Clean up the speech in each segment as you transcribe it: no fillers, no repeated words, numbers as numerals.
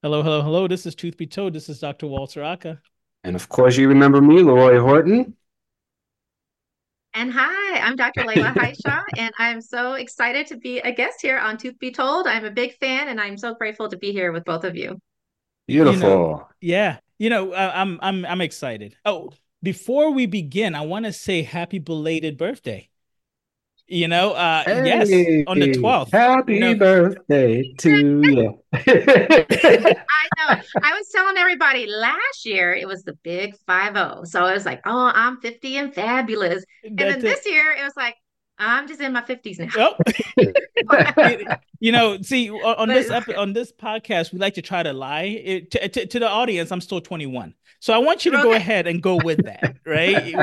Hello, hello, hello. This is Truth Be Told. This is Dr. Walter Aka. And of course, you remember me, Leroy Horton. And hi, I'm Dr. Layla Haisha, and I'm so excited to be a guest here on Tooth Be Told. I'm a big fan, and I'm so grateful to be here with both of you. You know, Beautiful. yeah, I'm excited. Oh, before we begin, I want to say happy belated birthday. Yes, on the Hey, 12th. You happy know, birthday to you. I know. I was telling everybody last year it was the big 50. So it was like, oh, I'm 50 and fabulous. And that's then it. this year it was like, I'm just in my 50s now. Oh, you, see, on But on this podcast, we like to try to lie to the audience. I'm still 21, so I want you to go okay. ahead and go with that, right?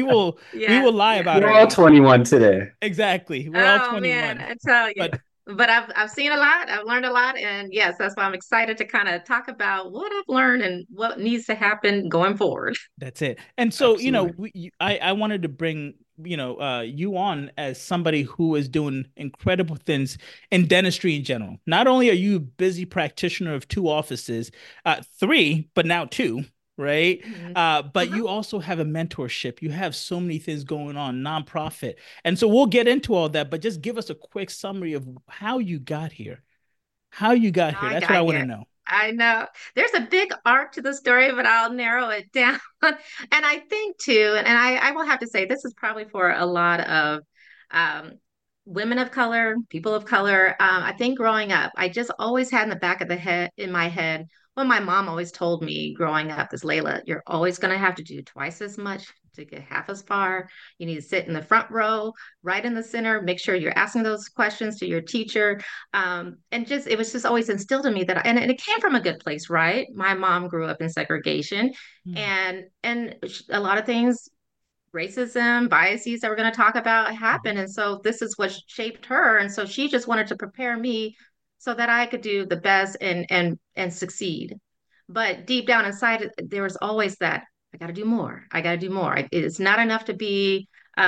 We Yes, will lie yes. about We're our all age. 21 today. Exactly. We're all Oh man, 21. I tell you. But But I've seen a lot. I've learned a lot, and yes, that's why I'm excited to kind of talk about what I've learned and what needs to happen going forward. that's it. And so, Absolutely. I wanted to bring, you on as somebody who is doing incredible things in dentistry in general. Not only are you a busy practitioner of two offices, three, but now two, right? Mhm. But Mhm. you also have a mentorship. You have so many things going on, nonprofit. And so we'll get into all that, but just give us a quick summary of how you got here. How you got How here. I That's what I got want to here. know. I know there's a big arc to the story, but I'll narrow it down. And I think too, and I will have to say this is probably for a lot of um, women of color, people of color. I think growing up, I just always had in the back of the head, in my head, well, my mom always told me growing up, this Layla, you're always going to have to do twice as much to get half as far. You need to sit in the front row, right in the center, make sure you're asking those questions to your teacher, and just it was just always instilled in me that and it came from a good place, right? My mom grew up in segregation, Hmm. and a lot of things, racism, biases that we're going to talk about Mhm. happen, and so this is what shaped her, and so she just wanted to prepare me so that I could do the best and succeed. But deep down inside, there was always that I got to do more. I got to do more. It's not enough to be,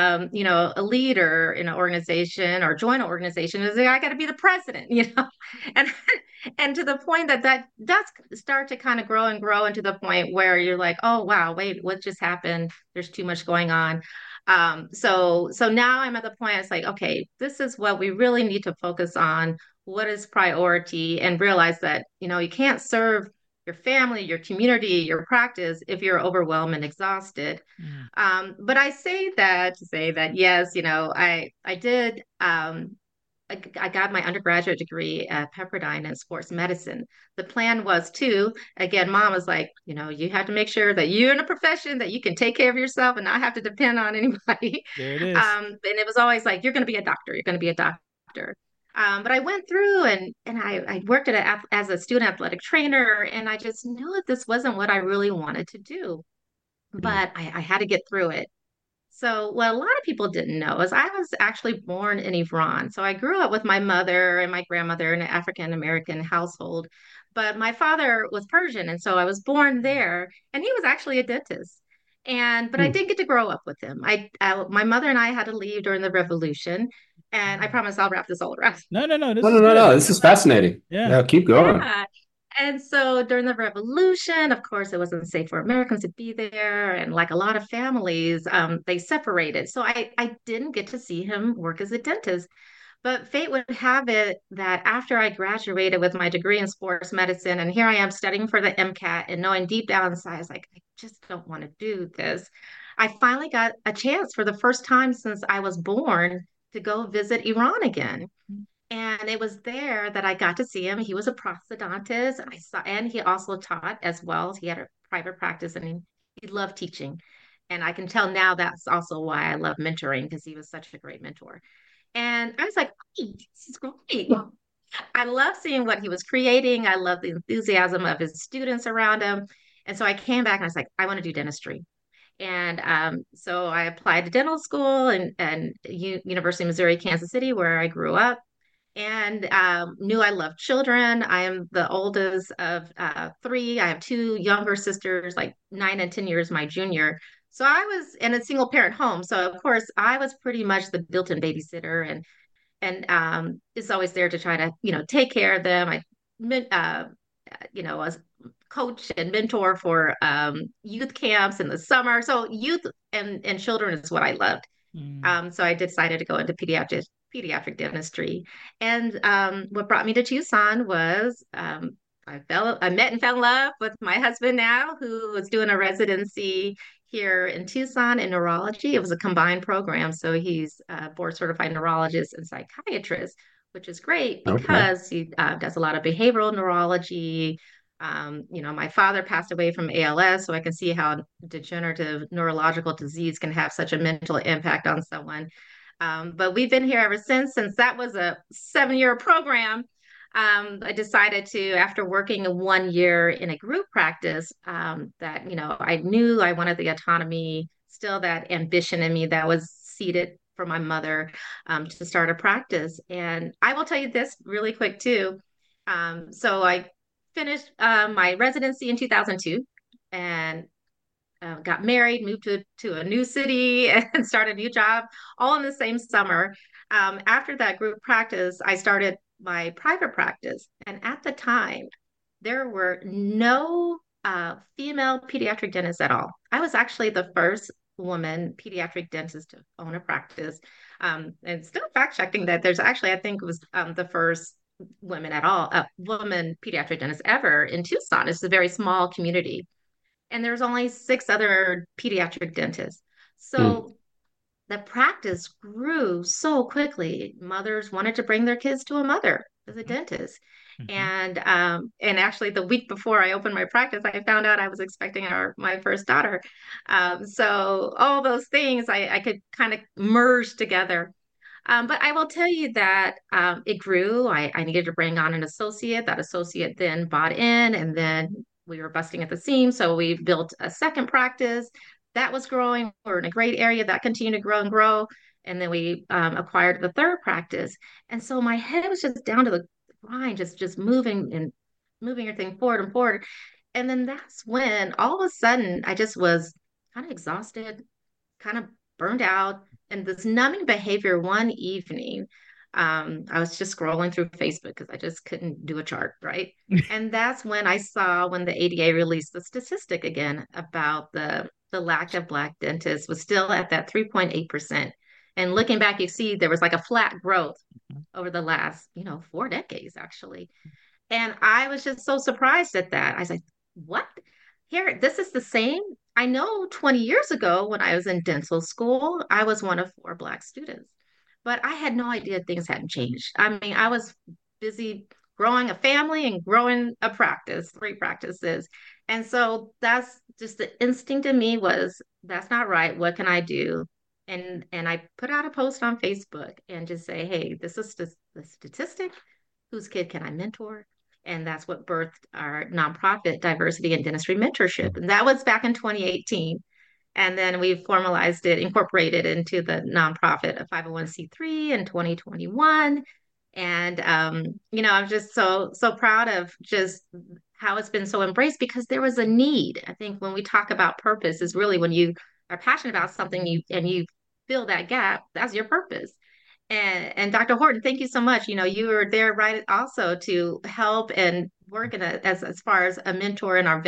a leader in an organization or join an organization. Is I got to be the president, and and to the point that that does start to kind of grow and grow, and to the point where you're like, oh wow, wait, what just happened? There's too much going on. So now I'm at the point. It's like, okay, this is what we really need to focus on. What is priority, and realize that you can't serve your family, your community, your practice if you're overwhelmed and exhausted. Hmm. But I say that to say that yes, I did. I got my undergraduate degree at Pepperdine in sports medicine. The plan was to, again, mom was like, you have to make sure that you're in a profession that you can take care of yourself and not have to depend on anybody. There it is. And it was always like, you're going to be a doctor. You're going to be a doctor. But I went through and I worked as a student athletic trainer, and I just knew that this wasn't what I really wanted to do. Mm. But I had to get through it. So, what a lot of people didn't know is I was actually born in Iran. So, I grew up with my mother and my grandmother in an African American household, but my father was Persian. And so I was born there, and he was actually a dentist. But I Mm. didn't get to grow up with him. My mother and I had to leave during the revolution. And I promise I'll wrap this all around. No, no, no. No, This no, is no, no. good. This is fascinating. Yeah. Yeah, keep going. Yeah. And so during the revolution, of course, it wasn't safe for Americans to be there. And like a lot of families, they separated. So I didn't get to see him work as a dentist. But fate would have it that after I graduated with my degree in sports medicine, and here I am studying for the MCAT and knowing deep down inside, I was like, I just don't want to do this. I finally got a chance for the first time since I was born to go visit Iran again. And it was there that I got to see him. He was a prosthodontist, and he also taught as well. He had a private practice, and he loved teaching. And I can tell now that's also why I love mentoring, because he was such a great mentor. And I was like, hey, this is great. I love seeing what he was creating. I love the enthusiasm of his students around him. And so I came back and I was like, I want to do dentistry. And so I applied to dental school and University of Missouri, Kansas City, where I grew up, and knew I loved children. I am the oldest of three. I have two younger sisters, like 9 and 10 years my junior. So I was in a single parent home. So of course I was pretty much the built-in babysitter, and is always there to try to take care of them. I a coach and mentor for youth camps in the summer. So youth and children is what I loved. Mm. So I decided to go into pediatric dentistry. And what brought me to Tucson was I met and fell in love with my husband now, who was doing a residency here in Tucson in neurology. It was a combined program, so he's a board certified neurologist and psychiatrist, which is great Okay. because he does a lot of behavioral neurology. My father passed away from ALS, so I can see how degenerative neurological disease can have such a mental impact on someone. But we've been here ever since that was a 7-year program. I decided to, after working 1 year in a group practice, that, I knew I wanted the autonomy, still that ambition in me that was seeded for my mother, to start a practice. And I will tell you this really quick too. So I finished my residency in 2002 and got married, moved to a new city and started a new job all in the same summer. After that group practice, I started my private practice. And at the time, there were no female pediatric dentists at all. I was actually the first woman pediatric dentist to own a practice. And still fact checking that there's actually, I think it was the first woman pediatric dentist ever in Tucson. It's a very small community and there's only 6 other pediatric dentists. Hmm. So the practice grew so quickly. Mothers wanted to bring their kids to a mother as a dentist. Mhm. And actually the week before I opened my practice, I found out I was expecting my first daughter. So all those things I could kind of merge together. But I will tell you that it grew. I needed to bring on an associate. That associate then bought in, and then we were busting at the seams. So we built a second practice that was growing. We're in a great area that continued to grow and grow. And then we acquired the third practice. And so my head was just down to the grind, just moving and moving everything forward and forward. And then that's when all of a sudden I just was kind of exhausted, kind of burned out. And this numbing behavior one evening, I was just scrolling through Facebook because I just couldn't do a chart, right? And that's when I saw when the ADA released the statistic again about the lack of Black dentists was still at that 3.8%. And looking back, you see there was like a flat growth over the last, 4 decades actually. And I was just so surprised at that. I was like, what? Here, this is the same. I know 20 years ago when I was in dental school, I was one of 4 Black students, but I had no idea things hadn't changed. I mean, I was busy growing a family and growing a practice, 3 practices. And so that's just the instinct in me was that's not right. What can I do? And I put out a post on Facebook and just say, hey, this is just the statistic. Whose kid can I mentor? And that's what birthed our nonprofit diversity and dentistry mentorship. And that was back in 2018. And then we formalized it, incorporated into the nonprofit of 501(c)(3) in 2021. And I'm just so proud of just how it's been so embraced because there was a need. I think when we talk about purpose is really when you are passionate about something you fill that gap, that's your purpose. And Dr. Horton, thank you so much. You were there right also to help and work as far as a mentor in our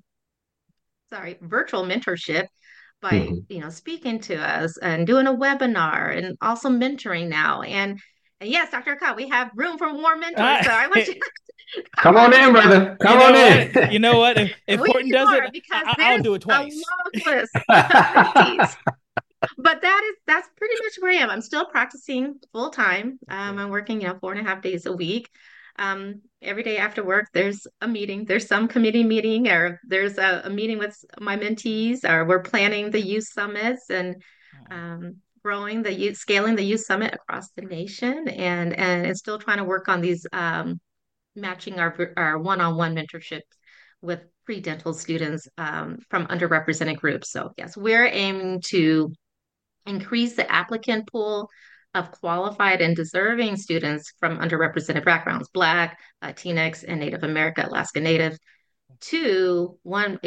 virtual mentorship by, Mhm. speaking to us and doing a webinar and also mentoring now. And yes, Dr. Cott, we have room for more mentors. Ah, So I want you to come Come on on in, in and brother. you Come on know what? You in. know what? If we Horton need does it, more because I'll there's do it a twice. long list of mentees. But that's pretty much where I am. I'm still practicing full time. I'm working, 4.5 days a week. Every day after work, there's a meeting. There's some committee meeting, or there's a meeting with my mentees, or we're planning the youth summits and growing the youth, scaling the youth summit across the nation, and still trying to work on these matching our one-on-one mentorship with pre-dental students from underrepresented groups. So yes, we're aiming to increase the applicant pool of qualified and deserving students from underrepresented backgrounds, Black, Latinx, and Native American, Alaska Native, to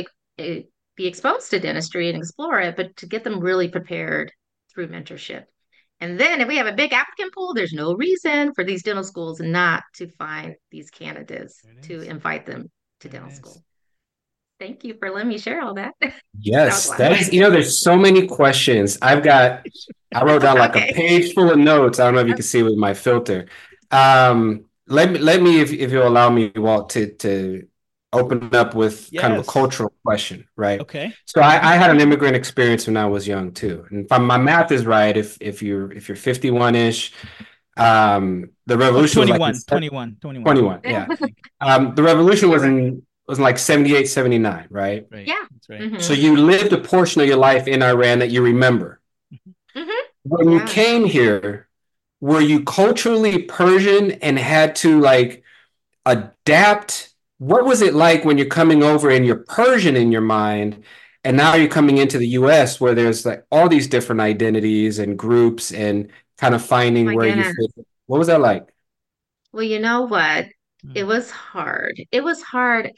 be exposed to dentistry and explore it, but to get them really prepared through mentorship. And then if we have a big applicant pool, there's no reason for these dental schools not to find these candidates There it to is. invite them. to Very dental nice. school. Thank you for letting me share all that. That was a Yes, lot. that is, there's so many questions. I wrote down like a Okay. page full of notes. I don't know if you can see with my filter. Let me, if you'll allow me, Walt, to open up with kind of a Yes. cultural question, right? Okay. So I had an immigrant experience when I was young too. And if my math is right, if you're 51-ish, the Oh, revolution was like in 21, 21, 21. 21, Yeah, yeah. I think. The revolution You're right. was in like 78, 79, right? Right. Yeah. That's right. So Hmm. you lived a portion of your life in Iran that you remember. Mhm. Hmm. When you Yeah. came here, were you culturally Persian and had to like adapt? What was it like when you're coming over and you're Persian in your mind, and now you're coming into the US where there's like all these different identities and groups and kind of Oh finding my where you goodness. fit? What was that like? Well, you know what? It Mm. was hard. It was hard.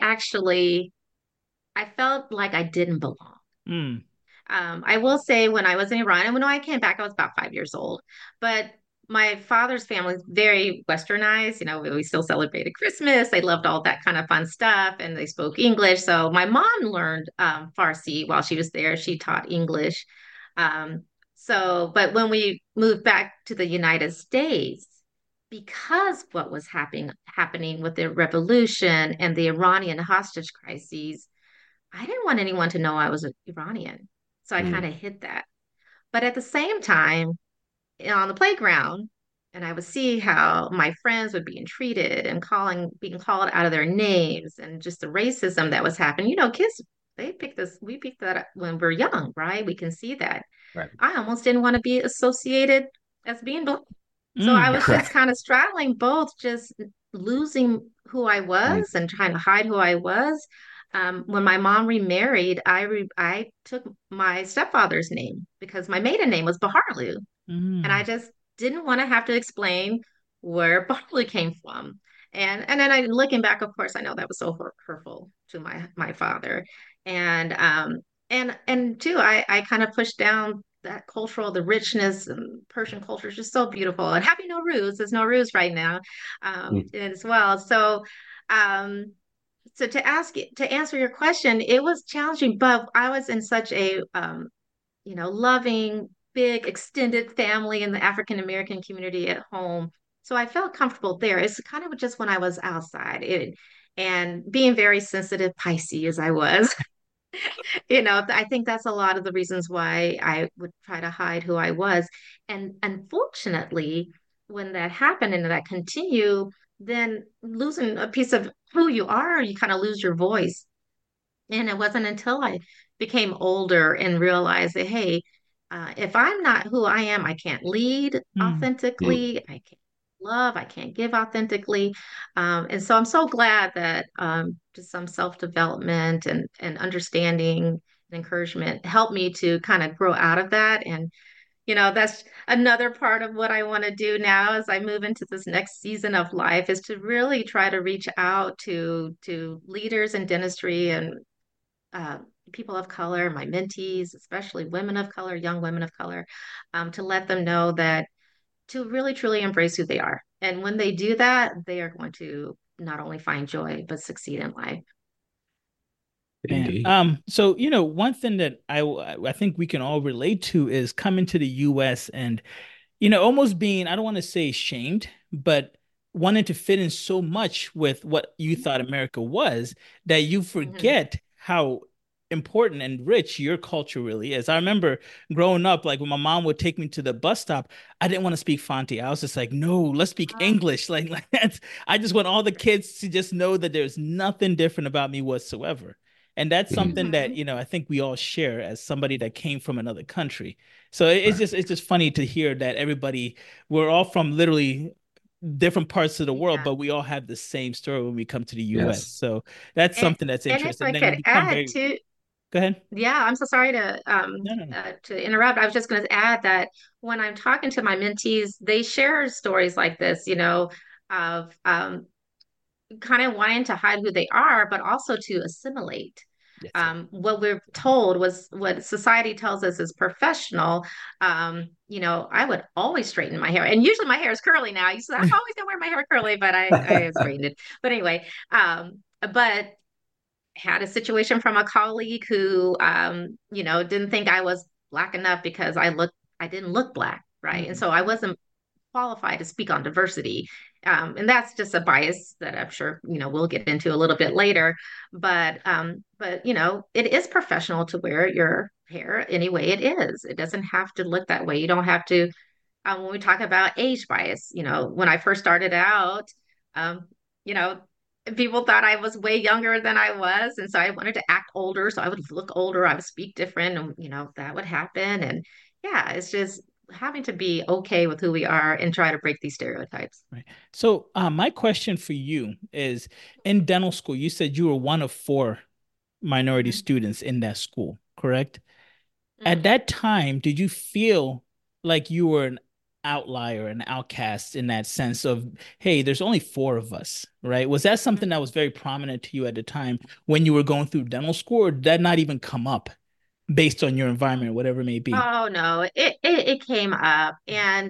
I felt like I didn't belong. Mm. I will say when I was in Iran, and when I came back, I was about 5 years old. But my father's family is very westernized. You know, we still celebrated Christmas. They loved all that kind of fun stuff, and they spoke English. So my mom learned Farsi while she was there. She taught English. Um, but when we moved back to the United States, because what was happening with the revolution and the Iranian hostage crises, I didn't want anyone to know I was Iranian. So I kind Mm, of hid that. But at the same time, on the playground, and I would see how my friends were being treated and being called out of their names and just the racism that was happening. You know, kids, we picked that up when we're young, right? We can see that. right. I almost didn't want to be associated as being Black. So I Mm. was just Right. kind of straddling both, just losing who I Mm, was and trying to hide who I was. When my mom remarried, I took my stepfather's name because my maiden name was Baharlu, and I Mm. just didn't want to have to explain where Baharlu came from. And then looking back, of course, I know that was so hurtful to my father, and and two, I kind of pushed down that the richness and Persian culture is just so beautiful. And happy Nowruz, there's Nowruz right now, mm, as well. Um, so to answer your question, it was challenging, but I was in such a loving, big, extended family in the African American community at home. So I felt comfortable there. It's kind of just when I was outside and being very sensitive Pisces as I was. I think that's a lot of the reasons why I would try to hide who I was. And unfortunately, when that happened and that continued, then losing a piece of who you are, you kind of lose your voice. And it wasn't until I became older and realized that, hey, if I'm not who I am, I can't lead Mm. mm. authentically. I can't love. I can't give authentically. And so I'm so glad that just some self-development and understanding and encouragement helped me to kind of grow out of that. And, that's another part of what I want to do now as I move into this next season of life is to really try to reach out to leaders in dentistry and uh, people of color, my mentees, especially women of color, young women of color, to let them know that to really truly embrace who they are. And when they do that, they are going to not only find joy, but succeed in life. Man, Indeed. so one thing that I think we can all relate to is coming to the U.S. and almost being, I don't want to say shamed, but wanting to fit in so much with what you thought America was that you Mhm. forget how important and rich your culture really is. I remember growing up, like when my mom would take me to the bus stop, I didn't want to speak Fonte. I was just like, no, let's speak English. Like that's, I just want all the kids to just know that there's nothing different about me whatsoever. And that's Mm, something that, Mhm. I think we all share as somebody that came from another country. So it's right. just funny to hear that everybody, we're all from literally different parts of the world, Yeah. but we all have the same story when we come to the US. Yes. So that's And, something that's and if interesting. I Then you could become add very, to, go ahead. yeah, I'm so sorry No, no, no. to interrupt. I was just going to add that when I'm talking to my mentees, they share stories like this, of kind of wanting to hide who they are, but also to assimilate. That's it. What we're told was what society tells us is professional. I would always straighten my hair, and usually my hair is curly now. You said I'm always gonna wear my hair curly, but I straightened it. But anyway, but had a situation from a colleague who, didn't think I was black enough because I didn't look black, right? And Mm. so I wasn't qualified to speak on diversity. And that's just a bias that I'm sure, we'll get into a little bit later. But it is professional to wear your hair any way it is. It doesn't have to look that way. You don't have to, when we talk about age bias, when I first started out, um, you know, people thought I was way younger than I was. And so I wanted to act older. So I would look older, I would speak different, and, that would happen. And yeah, it's just having to be okay with who we are and try to break these stereotypes. Right. So, my question for you is, in dental school, you said you were one of four minority Mhm. students in that school, correct? At Mhm. that time, did you feel like you were an outlier, an outcast in that sense of, hey, there's only four of us, right? Was that something that was very prominent to you at the time when you were going through dental school, or did that not even come up based on your environment, whatever it may be? Oh no, it came up, and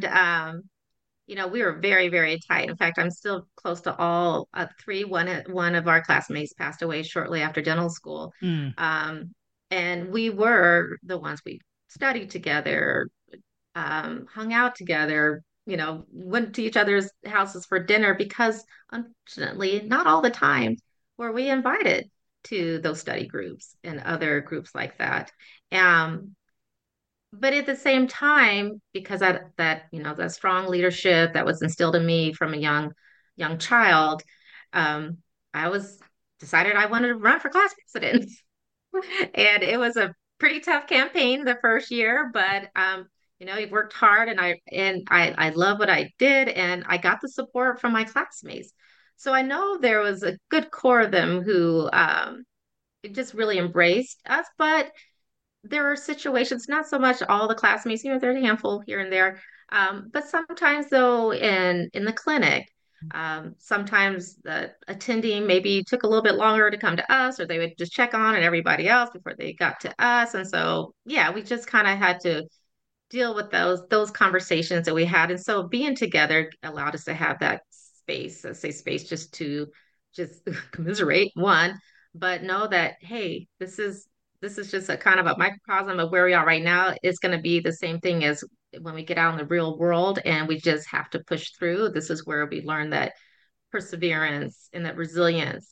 we were very, very tight. In fact, I'm still close to all three. One of our classmates passed away shortly after dental school. Mm. Um, and we were the ones we studied together, hung out together, went to each other's houses for dinner because unfortunately, not all the time were we invited to those study groups and other groups like that. Um, but at the same time, because that strong leadership that was instilled in me from a young child, um, I was decided I wanted to run for class president. And it was a pretty tough campaign the first year, but I worked hard, and I love what I did, and I got the support from my classmates. So I know there was a good core of them who just really embraced us, but there are situations, not so much all the classmates, there's a handful here and there. But sometimes though in the clinic, sometimes the attending maybe took a little bit longer to come to us, or they would just check on and everybody else before they got to us. And so yeah, we just kind of had to deal with those conversations that we had. And so being together allowed us to have that space, I say space just to just commiserate one, but know that, hey, this is just a kind of a microcosm of where we are right now. It's going to be the same thing as when we get out in the real world, and we just have to push through. This is where we learn that perseverance and that resilience.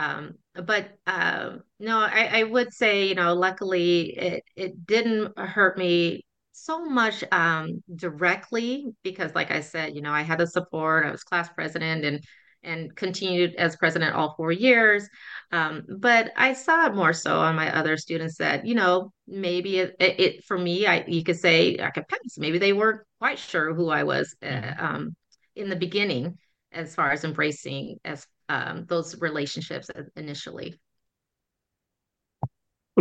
But no, I would say, luckily it didn't hurt me so much directly because, like I said, I had the support. I was class president and continued as president all 4 years. But I saw it more so on my other students that, maybe it for me, you could say I could pass. Maybe they weren't quite sure who I was Mhm. in the beginning as far as embracing as those relationships initially. Well,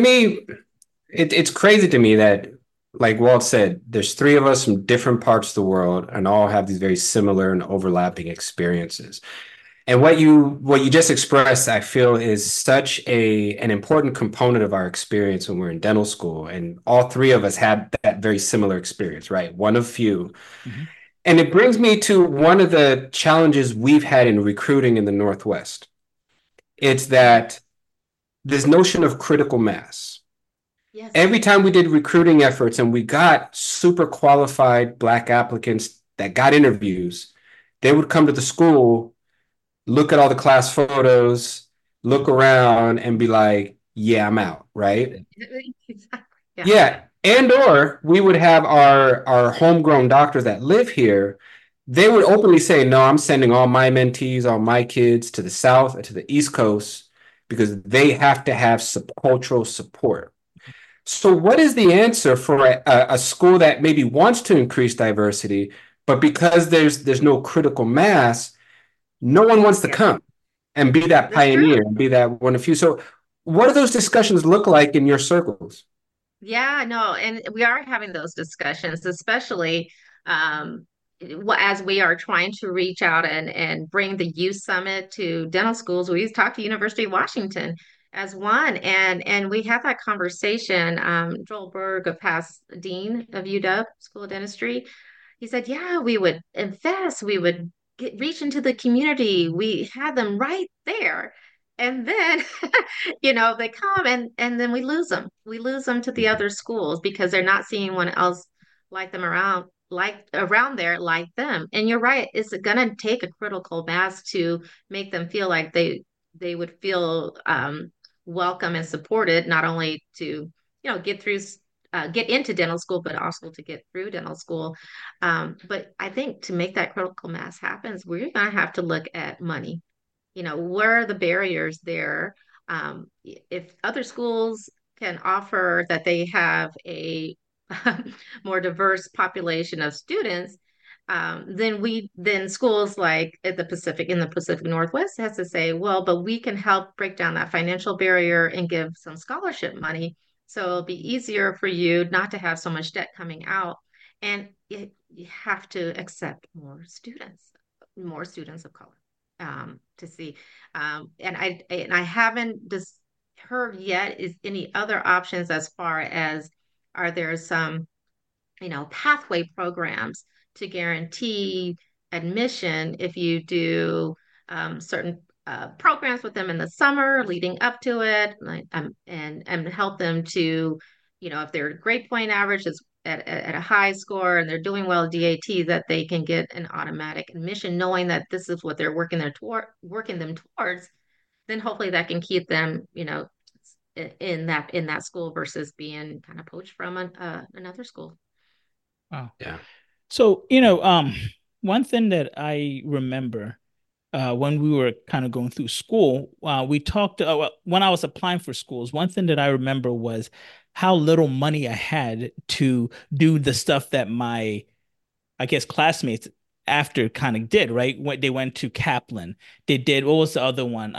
it's crazy to me that, like Walt said, there's three of us from different parts of the world and all have these very similar and overlapping experiences. And what you just expressed, I feel, is such an important component of our experience when we're in dental school. And all three of us had that very similar experience, right? One of few. Mhm. And it brings me to one of the challenges we've had in recruiting in the Northwest. It's Mhm. that this notion of critical mass. Yes. Every time we did recruiting efforts and we got super qualified Black applicants that got interviews, they would come to the school, look at all the class photos, look around and be like, yeah, I'm out, right? Exactly. Yeah. Yeah. And or we would have our homegrown doctors that live here. They would openly say, no, I'm sending all my mentees, all my kids to the South and to the East Coast because they have to have cultural support. So, what is the answer for a school that maybe wants to increase diversity, but because there's no critical mass, no one wants to Yeah. come and be that That's true. pioneer and be that one of few. So, what do those discussions look like in your circles? Yeah, no, and we are having those discussions, especially um, as we are trying to reach out and bring the youth summit to dental schools. We talked to University of Washington as one, and we had that conversation. Joel Berg, a past dean of UW School of Dentistry, he said, "Yeah, we would invest, we would reach into the community. We had them right there." And then, they come and then we lose them. We lose them to the other schools because they're not seeing anyone else like them around, like around there, like them. And you're right, it's gonna take a critical mass to make them feel like they would feel welcome and supported, not only to, get through get into dental school, but also to get through dental school. But I think to make that critical mass happens, we're gonna have to look at money. Where are the barriers there? If other schools can offer that they have a more diverse population of students, then schools like at in the Pacific Northwest has to say, well, but we can help break down that financial barrier and give some scholarship money. So it'll be easier for you not to have so much debt coming out. And you have to accept more students of color, to see. And I haven't just heard yet is any other options as far as, are there some, pathway programs to guarantee admission if you do certain programs with them in the summer leading up to it, like, and help them to, if their grade point average is at a high score and they're doing well at DAT, that they can get an automatic admission, knowing that this is what they're working them towards. Then hopefully that can keep them, in that school versus being kind of poached from another school. Wow. Yeah. So, one thing that I remember when we were kind of going through school, we talked well, when I was applying for schools. One thing that I remember was how little money I had to do the stuff that my, I guess, classmates after kind of did, right? When they went to Kaplan, they did, what was the other one?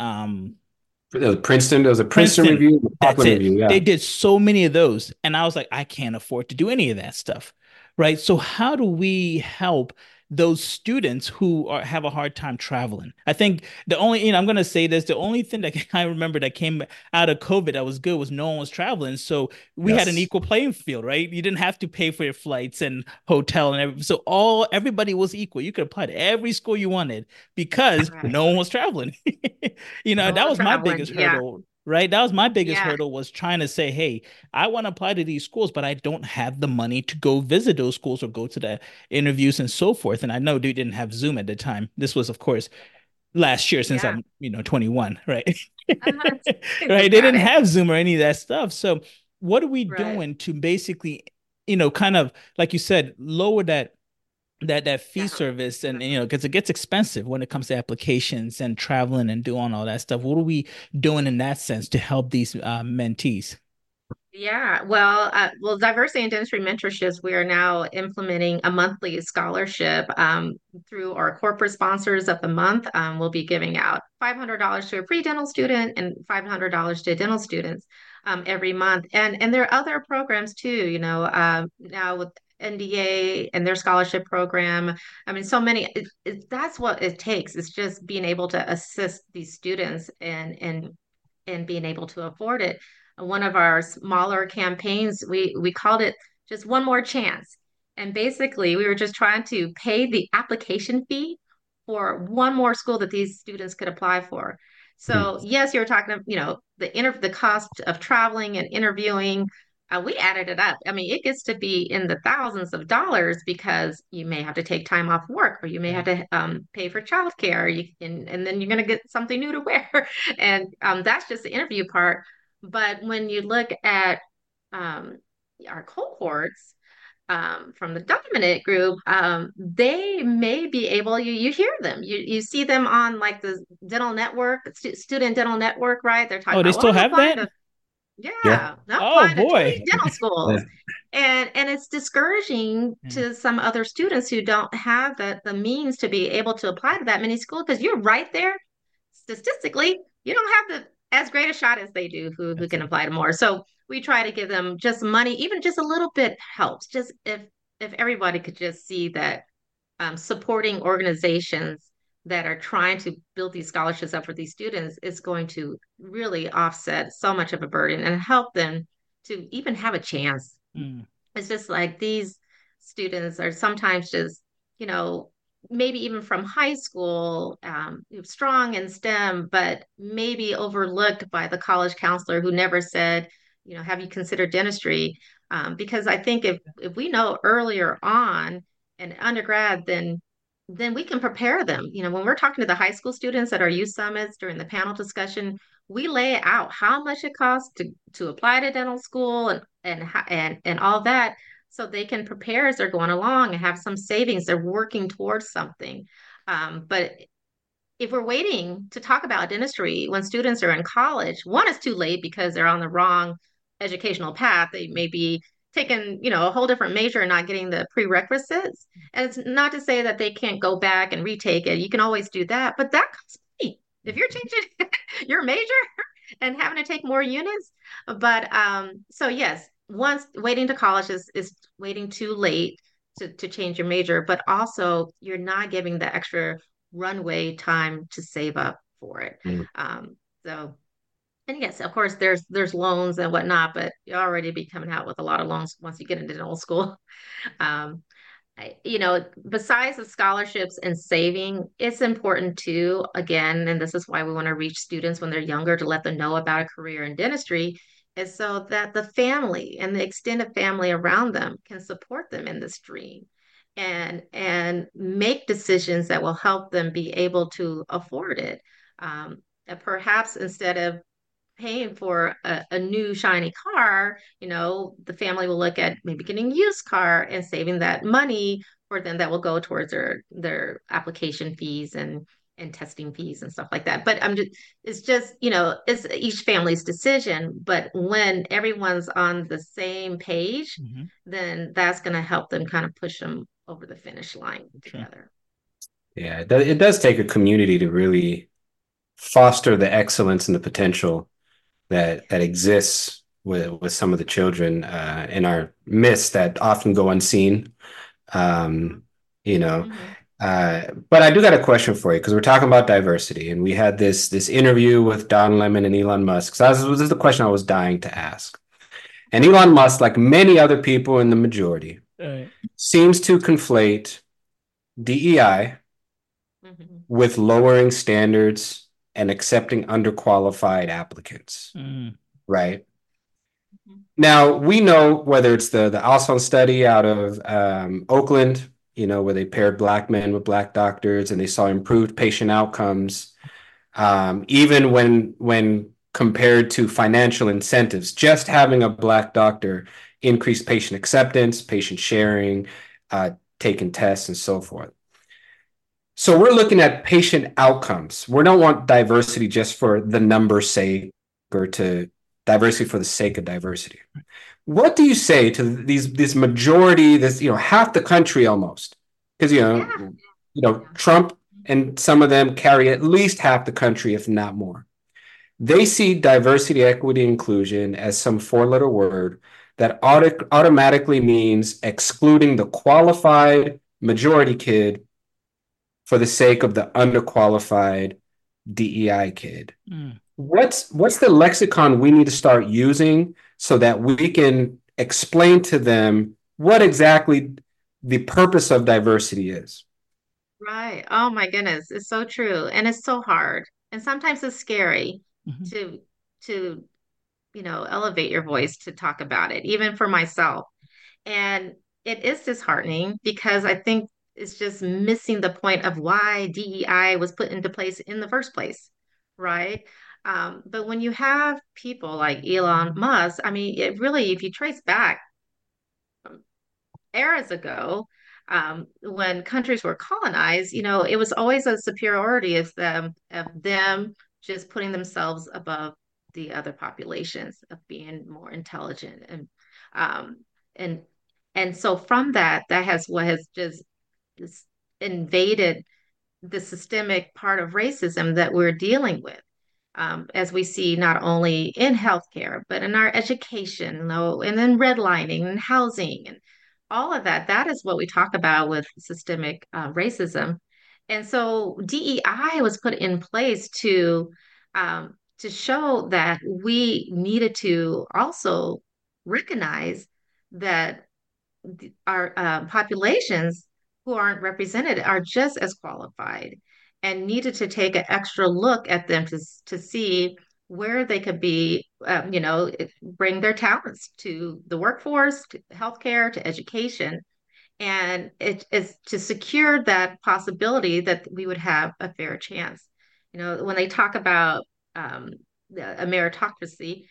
There was a Princeton Princeton. review, a That's Kaplan it. review. They Yeah. did so many of those. And I was like, I can't afford to do any of that stuff. Right. So how do we help those students who have a hard time traveling? I think the only, I'm going to say this, the only thing that I remember that came out of COVID that was good was no one was traveling. So we had an Yes. equal playing field, right? You didn't have to pay for your flights and hotel and everything. So everybody was equal. You could apply to every school you wanted because Right. no one was traveling. No That one was my traveling. biggest Yeah. hurdle, right? That was my biggest Yeah. hurdle, was trying to say, hey, I want to apply to these schools, but I don't have the money to go visit those schools or go to the interviews and so forth. And I know they didn't have Zoom at the time. This was, of course, last year since Yeah. I'm, 21, right? Uh-huh. Right. Think They about didn't it. have Zoom or any of that stuff. So what are we Right. doing to basically, kind of, like you said, lower that fee Yeah. service, and because it gets expensive when it comes to applications and traveling and doing all that stuff. What are we doing in that sense to help these mentees? Yeah, well, diversity and dentistry mentorships, we are now implementing a monthly scholarship through our corporate sponsors of the month. We'll be giving out $500 to a pre-dental student and $500 to dental students every month. And there are other programs too, now with NDA and their scholarship program. I mean, so many. That's what it takes. It's just being able to assist these students and being able to afford it. One of our smaller campaigns, we called it just one more chance. And basically, we were just trying to pay the application fee for one more school that these students could apply for. Mhm. So yes, you're talking, the cost of traveling and interviewing. We added it up. I mean, it gets to be in the thousands of dollars because you may have to take time off work, or you may Yeah. have to pay for childcare. And then you're going to get something new to wear, and that's just the interview part. But when you look at um, our cohorts from the dominant group, they may be able, you hear them, you see them on like the dental network, student dental network, right? They're talking Oh, they about, well, still I'm have applying that? to, Yeah. yeah, I'm Oh applying to 20 boy. dental Yeah. schools. And it's discouraging Yeah. to some other students who don't have the means to be able to apply to that many schools, because you're right there statistically, you don't have the as great a shot as they do who That's can it. apply to more. So we try to give them just money, even just a little bit helps. Just if everybody could just see that supporting organizations that are trying to build these scholarships up for these students is going to really offset so much of a burden and help them to even have a chance. Mm. It's just like these students are sometimes just, you know, maybe even from high school, strong in STEM, but maybe overlooked by the college counselor who never said, have you considered dentistry? Because I think if we know earlier on in undergrad, then we can prepare them. When we're talking to the high school students at our youth summits during the panel discussion, we lay out how much it costs to apply to dental school and all that, so they can prepare as they're going along and have some savings. They're working towards something. But if we're waiting to talk about dentistry when students are in college, one is too late because they're on the wrong educational path. They may be taking, a whole different major and not getting the prerequisites. And it's not to say that they can't go back and retake it. You can always do that, but that costs money. If you're changing your major and having to take more units. But so yes, once waiting to college is waiting too late to change your major, but also you're not giving the extra runway time to save up for it. Mm. So, and yes, of course, there's loans and whatnot, but you already be coming out with a lot of loans once you get into dental school. Um, besides the scholarships and saving, it's important too, again, and this is why we want to reach students when they're younger to let them know about a career in dentistry, is so that the family and the extended family around them can support them in this dream and make decisions that will help them be able to afford it. And perhaps instead of paying for a new shiny car, the family will look at maybe getting a used car and saving that money for them that will go towards their application fees and testing fees and stuff like that. But it's just, it's each family's decision. But when everyone's on the same page, Mm-hmm. then that's going to help them kind of push them over the finish line Sure. together. Yeah, it does take a community to really foster the excellence and the potential that exists with some of the children in our midst that often go unseen. Um, you know, Mm-hmm. but I do got a question for you because we're talking about diversity, and we had this interview with Don Lemon and Elon Musk. So this is the question I was dying to ask. And Elon Musk, like many other people in the majority, Right. seems to conflate DEI Mm-hmm. with lowering standards and accepting underqualified applicants, Mm. right? Now we know whether it's the Alson study out of Oakland, where they paired black men with black doctors and they saw improved patient outcomes, even when compared to financial incentives. Just having a black doctor increased patient acceptance, patient sharing, taking tests, and so forth. So we're looking at patient outcomes. We don't want diversity just for the number's sake or to diversity for the sake of diversity. What do you say to this majority, half the country almost? Because Yeah. Trump and some of them carry at least half the country, if not more. They see diversity, equity, inclusion as some four-letter word that automatically means excluding the qualified majority kid for the sake of the underqualified DEI kid. Mm. What's the lexicon we need to start using so that we can explain to them what exactly the purpose of diversity is? Right. Oh my goodness. It's so true. And it's so hard. And sometimes it's scary Mhm. to to, elevate your voice to talk about it, even for myself. And it is disheartening because I think it's just missing the point of why DEI was put into place in the first place, right? But when you have people like Elon Musk, I mean, it really, if you trace back eras ago, when countries were colonized, it was always a superiority of them just putting themselves above the other populations, of being more intelligent um, and and so from that has what has just invaded the systemic part of racism that we're dealing with. As we see not only in healthcare, but in our education, and then redlining and housing and all of that. That is what we talk about with systemic racism. And so DEI was put in place to show that we needed to also recognize that our populations who aren't represented are just as qualified and needed to take an extra look at them to see where they could be, bring their talents to the workforce, to healthcare, to education. And it is to secure that possibility that we would have a fair chance. When they talk about a meritocracy,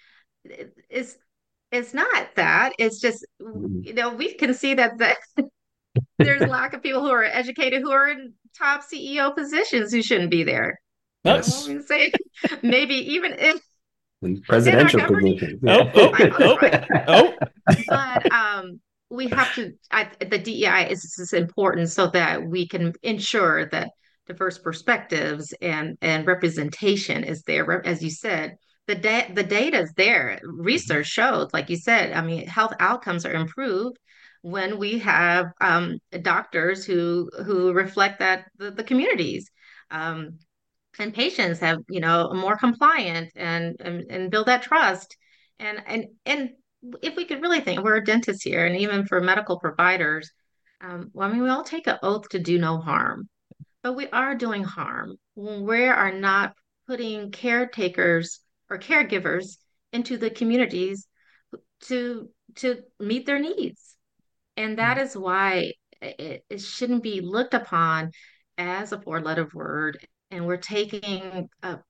it's not that. It's just, we can see that there's a lack of people who are educated who are in top CEO positions who shouldn't be there. I won't Yes. even say maybe even In in our presidential government. positions. Oh, Yeah. oh, I know that's oh, right. oh. But we have to. The DEI is important so that we can ensure that diverse perspectives and representation is there. As you said, the data is there. Research shows, like you said, I mean, health outcomes are improved when we have doctors who reflect that the communities. Um, and patients have more compliant and build that trust and if we could really think we're a dentist here and even for medical providers, well, I mean, we all take an oath to do no harm, but we are doing harm when we are not putting caretakers or caregivers into the communities to to meet their needs. And that is why it shouldn't be looked upon as a four-letter word. And we're taking,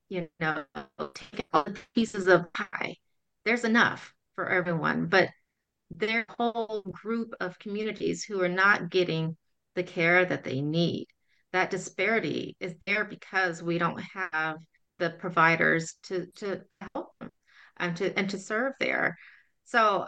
taking all the pieces of pie. There's enough for everyone, but there's a whole group of communities who are not getting the care that they need. That disparity is there because we don't have the providers to help them and to serve there. So,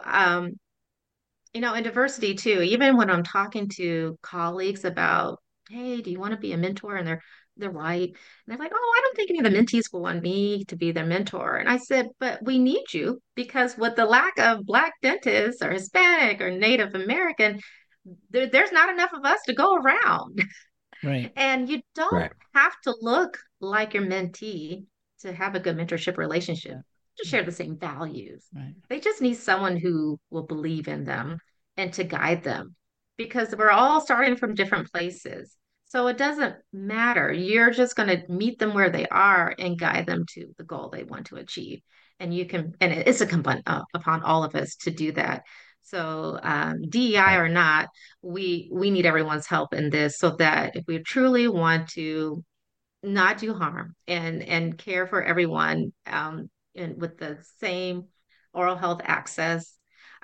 and diversity too, even when I'm talking to colleagues about, hey, do you want to be a mentor? And they're white. And they're like, oh, I don't think any of the mentees will want me to be their mentor. And I said, but we need you because with the lack of Black dentists or Hispanic or Native American, there's not enough of us to go around. Right. And you don't Right. have to look like your mentee to have a good mentorship relationship, Yeah. to share the same values. Right. They just need someone who will believe in them and to guide them because we're all starting from different places. So it doesn't matter. You're just going to meet them where they are and guide them to the goal they want to achieve. And it's incumbent upon all of us to do that. So DEI Right. or not, we need everyone's help in this so that if we truly want to not do harm and care for everyone and with the same oral health access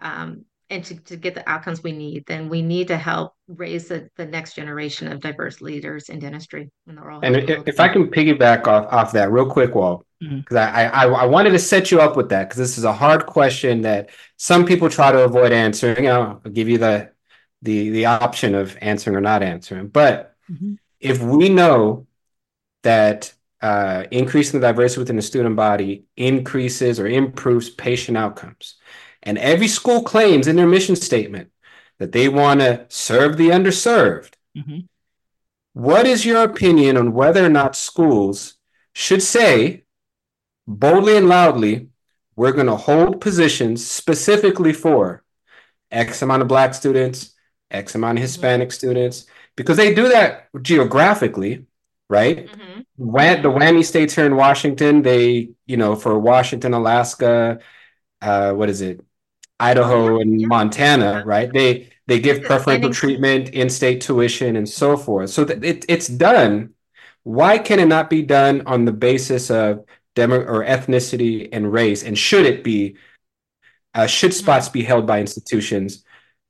and to get the outcomes we need, then we need to help raise the next generation of diverse leaders in dentistry in the oral And health field. if I can piggyback off that real quick, Walt, Mhm. because I wanted to set you up with that because this is a hard question that some people try to avoid answering. I'll give you the option of answering or not answering. But Mhm. if we know that increasing the diversity within the student body increases or improves patient outcomes, and every school claims in their mission statement that they want to serve the underserved. Mhm. What is your opinion on whether or not schools should say boldly and loudly, we're going to hold positions specifically for X amount of Black students, X amount of Mhm. Hispanic students, because they do that geographically, right? Mhm. The Mhm. whammy states here in Washington, for Washington, Alaska, what is it? Oh yeah, Idaho and yeah. Montana, right? They give And preferential treatment, in-state tuition, and so forth. So that it's done. Why can it not be done on the basis of demo or ethnicity and race? And should it be? Should spots mhm. be held by institutions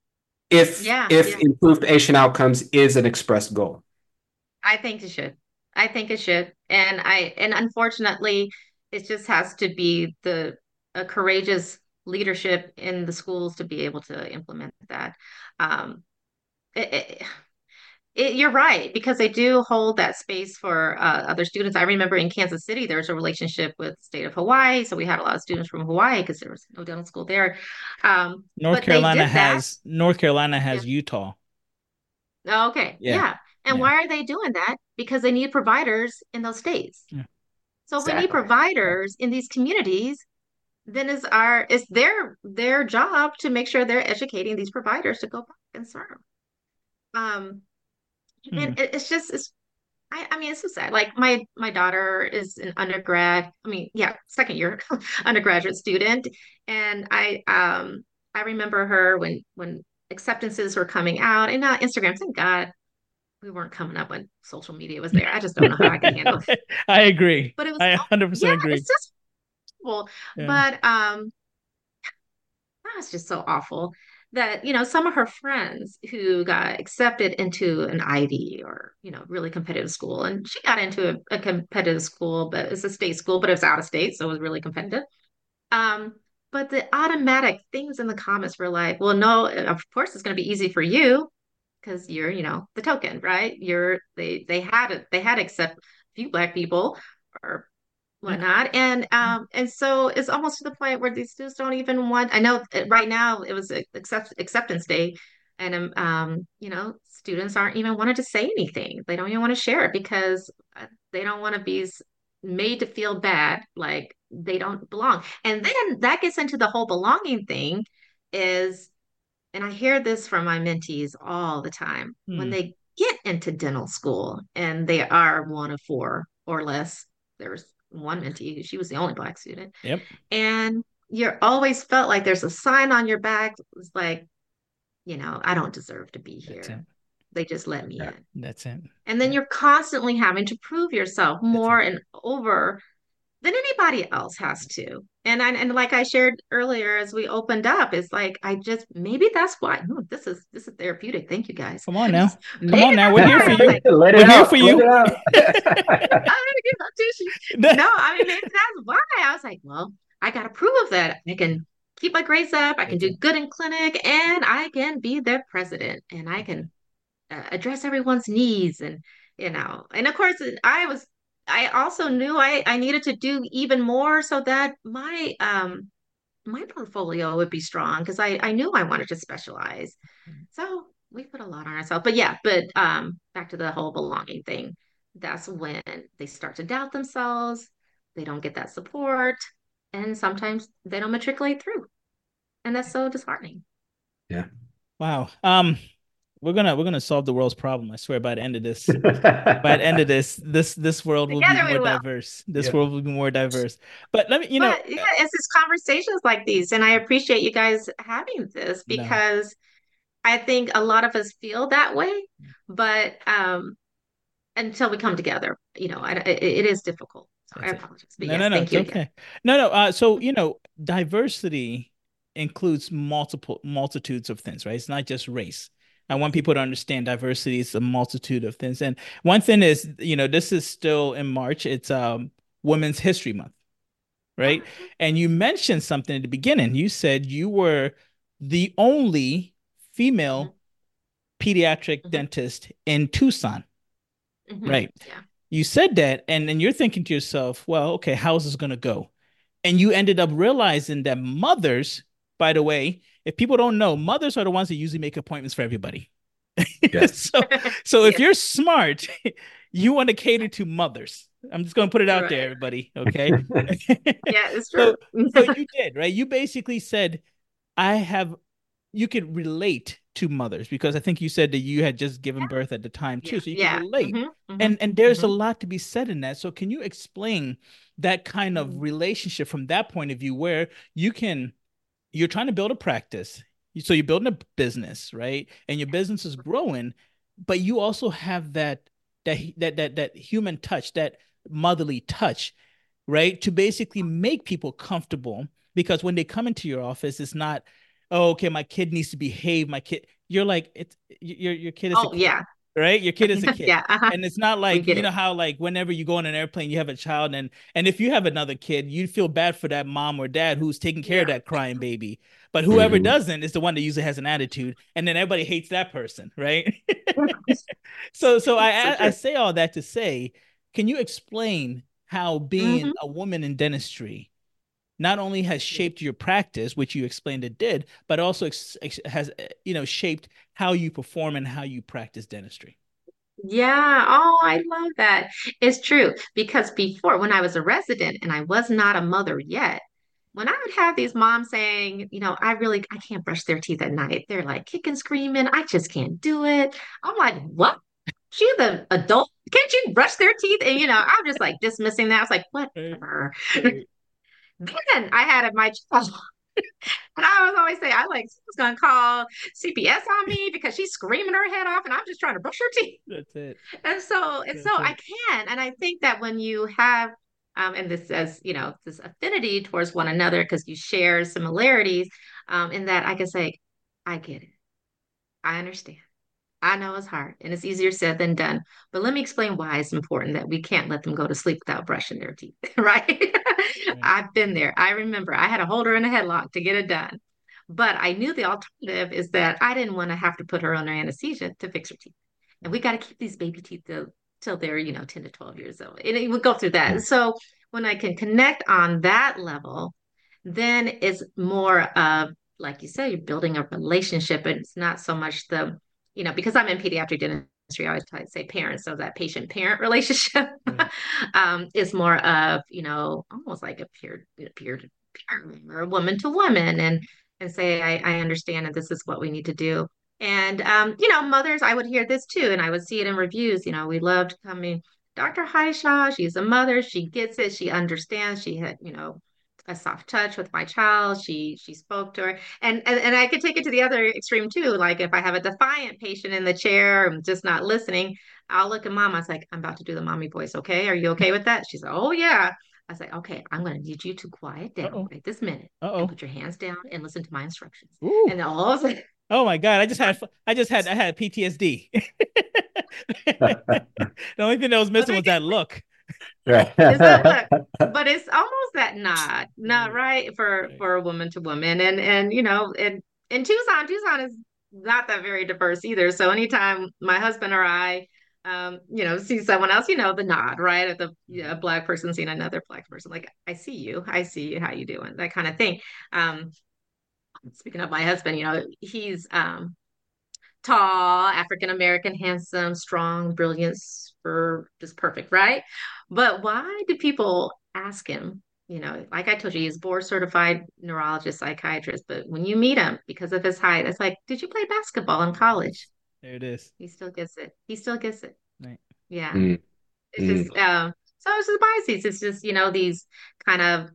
if Yeah, if yeah. improved patient outcomes is an expressed goal? I think it should. I think it should. And unfortunately, it just has to be the a courageous leadership in the schools to be able to implement that. Um, it, it, you're right because they do hold that space for other students. I remember in Kansas City, there was a relationship with the state of Hawaii, so we had a lot of students from Hawaii because there was no dental school there. But they did that. North Carolina Yeah. has Utah. Okay. Yeah. Yeah. And Yeah. why are they doing that? Because they need providers in those states. Yeah. So if we need Exactly. providers in these communities, then it's their job to make sure they're educating these providers to go back and serve. Um, Hmm. And it's just I mean, it's so sad. Like my daughter is an undergrad, I mean, yeah, second year undergraduate student. And I remember her when acceptances were coming out and Instagram, thank God we weren't coming up when social media was there. I just don't know how I could handle it. I agree. But it was I yeah, 100% agree. it's just awful. Yeah. But that was just so awful that, some of her friends who got accepted into an Ivy or, really competitive school, and she got into a competitive school, but it's a state school, but it was out of state, so it was really competitive. Um, but the automatic things in the comments were like, well, no, of course it's going to be easy for you because you're, the token, right? They had to accept a few black people or Yeah. whatnot. And so it's almost to the point where these students don't even want. I know right now it was acceptance day, and students aren't even wanting to say anything. They don't even want to share it because they don't want to be made to feel bad, like they don't belong. And then that gets into the whole belonging thing. Is And I hear this from my mentees all the time when Hmm. they get into dental school and they are one of four or less. There's one mentee, she was the only black student. Yep. And you're always felt like there's a sign on your back. It's like, I don't deserve to be That's it. here. They just let me Yeah. in. That's it. And then Yeah. you're constantly having to prove yourself That's it. more and over than anybody else has to. And like I shared earlier as we opened up, it's like I just maybe that's why. Oh, this is therapeutic. Thank you guys. Come on now. Come Maybe on now. that's We're here why for I was you. like, Let it We're here for out. Let you. it out. I'm gonna give up tissue. No, I mean maybe that's why I was like, well, I gotta prove that I can keep my grades up, I can That's do it. good in clinic, and I can be their president, and I That's it. can address everyone's needs and of course I also knew I needed to do even more so that my portfolio would be strong because I knew I wanted to specialize. So we put a lot on ourselves. But yeah, back to the whole belonging thing. That's when they start to doubt themselves. They don't get that support, and sometimes they don't matriculate through. And that's so disheartening. Yeah. Wow. We're gonna solve the world's problem. I swear by the end of this. By the end of this world will be Together we more will. diverse. This Yeah. world will be more diverse. But let me, But yeah, it's just conversations like these, and I appreciate you guys having this no. because I think a lot of us feel that way, but until we come together, it is difficult. So I That's it. apologize, but No, yes, no, no, thank it's you again. okay. No, no. So diversity includes multiple multitudes of things, right? It's not just race. I want people to understand diversity is a multitude of things. And one thing is, this is still in March. It's Women's History Month, right? And you mentioned something at the beginning. You said you were the only Mhm, female pediatric mhm, dentist in Tucson, mhm. right? Yeah. You said that, and then you're thinking to yourself, well, okay, how's this going to go? And you ended up realizing that mothers, by the way, if people don't know, mothers are the ones that usually make appointments for everybody. Yes. So if Yes, you're smart, you want to cater to mothers. I'm just going to put it out there, right. everybody. Okay. Yeah, it's true. So, so you did, right? You basically said, I have, you could relate to mothers because I think you said that you had just given birth at the time Yeah, too. So you could yeah. relate. Hmm, hmm, And there's a hmm. lot to be said in that. So can you explain that kind of relationship from that point of view where you're trying to build a practice. So you're building a business, right? And your business is growing, but you also have that human touch, that motherly touch, right? To basically make people comfortable because when they come into your office, it's not, oh, okay, my kid needs to behave. My kid, you're like, it's your kid is a Oh, kid, yeah. right? Your kid is a kid. Yeah. And it's not We like, get you it. know how like whenever you go on an airplane, you have a child and if you have another kid, you feel bad for that mom or dad who's taking care of Yeah. that crying baby. But whoever Mhm. doesn't is the one that usually has an attitude, and then everybody hates that person, right? So So I true. say all that to say, can you explain how being Hmm. a woman in dentistry not only has shaped your practice, which you explained it did, but also has shaped how you perform and how you practice dentistry? Yeah. Oh, I love that. It's true. Because before, when I was a resident and I was not a mother yet, when I would have these moms saying, I can't brush their teeth at night. They're like kicking, screaming. I just can't do it. I'm like, what? She's the adult. Can't you brush their teeth? And I'm just like dismissing that. I was like, Right, whatever. right. Then I had my child, and I was always say, I like someone's gonna call CPS on me because she's screaming her head off, and I'm just trying to brush her teeth. That's it. And so That's I it. can, and I think that when you have, and this says, this affinity towards one another because you share similarities, in that I can say, I get it, I understand. I know it's hard and it's easier said than done, but let me explain why it's important that we can't let them go to sleep without brushing their teeth, right? Right. I've been there. I remember I had to hold her in a headlock to get it done. But I knew the alternative is that I didn't want to have to put her under anesthesia to fix her teeth. And we got to keep these baby teeth till they're, 10 to 12 years old. And it would go through that. So when I can connect on that level, then it's more of, like you said, you're building a relationship. And it's not so much because I'm in pediatric dentistry, I always try to say parents, so that patient-parent relationship Right. is more of, almost like a peer to peer or woman to woman, and say, I understand, and this is what we need to do. And mothers, I would hear this too, and I would see it in reviews. We loved coming. Dr. Haisha, she's a mother. She gets it. She understands. She had, a soft touch with my child. She spoke to her. And I could take it to the other extreme too. Like if I have a defiant patient in the chair, I'm just not listening, I'll look at mom. I was like, I'm about to do the mommy voice. Okay. Are you okay with that? She's like, oh yeah. I was like, okay, I'm going to need you to quiet down Uh-oh. right this minute and Uh-oh. put your hands down and listen to my instructions. Ooh. And all of a sudden, Oh my God. I had PTSD. The only thing that was but missing was that look. is that look? Right. But it's almost that nod, not Right. right for Right. for a woman to woman, and in Tucson is not that very diverse either. So anytime my husband or I, see someone else, the nod, right, at the black person seeing another black person, like I see you, how you doing, that kind of thing. Um, Speaking of my husband, he's tall, African American, handsome, strong, brilliant, for just perfect, right? But why do people ask him? Like I told you, he's board certified neurologist, psychiatrist. But when you meet him, because of his height, it's like, did you play basketball in There it college? is. There it is. He still gets it. He still gets it. Right. Yeah. Mm, It's mm. just so it's just biases. It's just, these kind of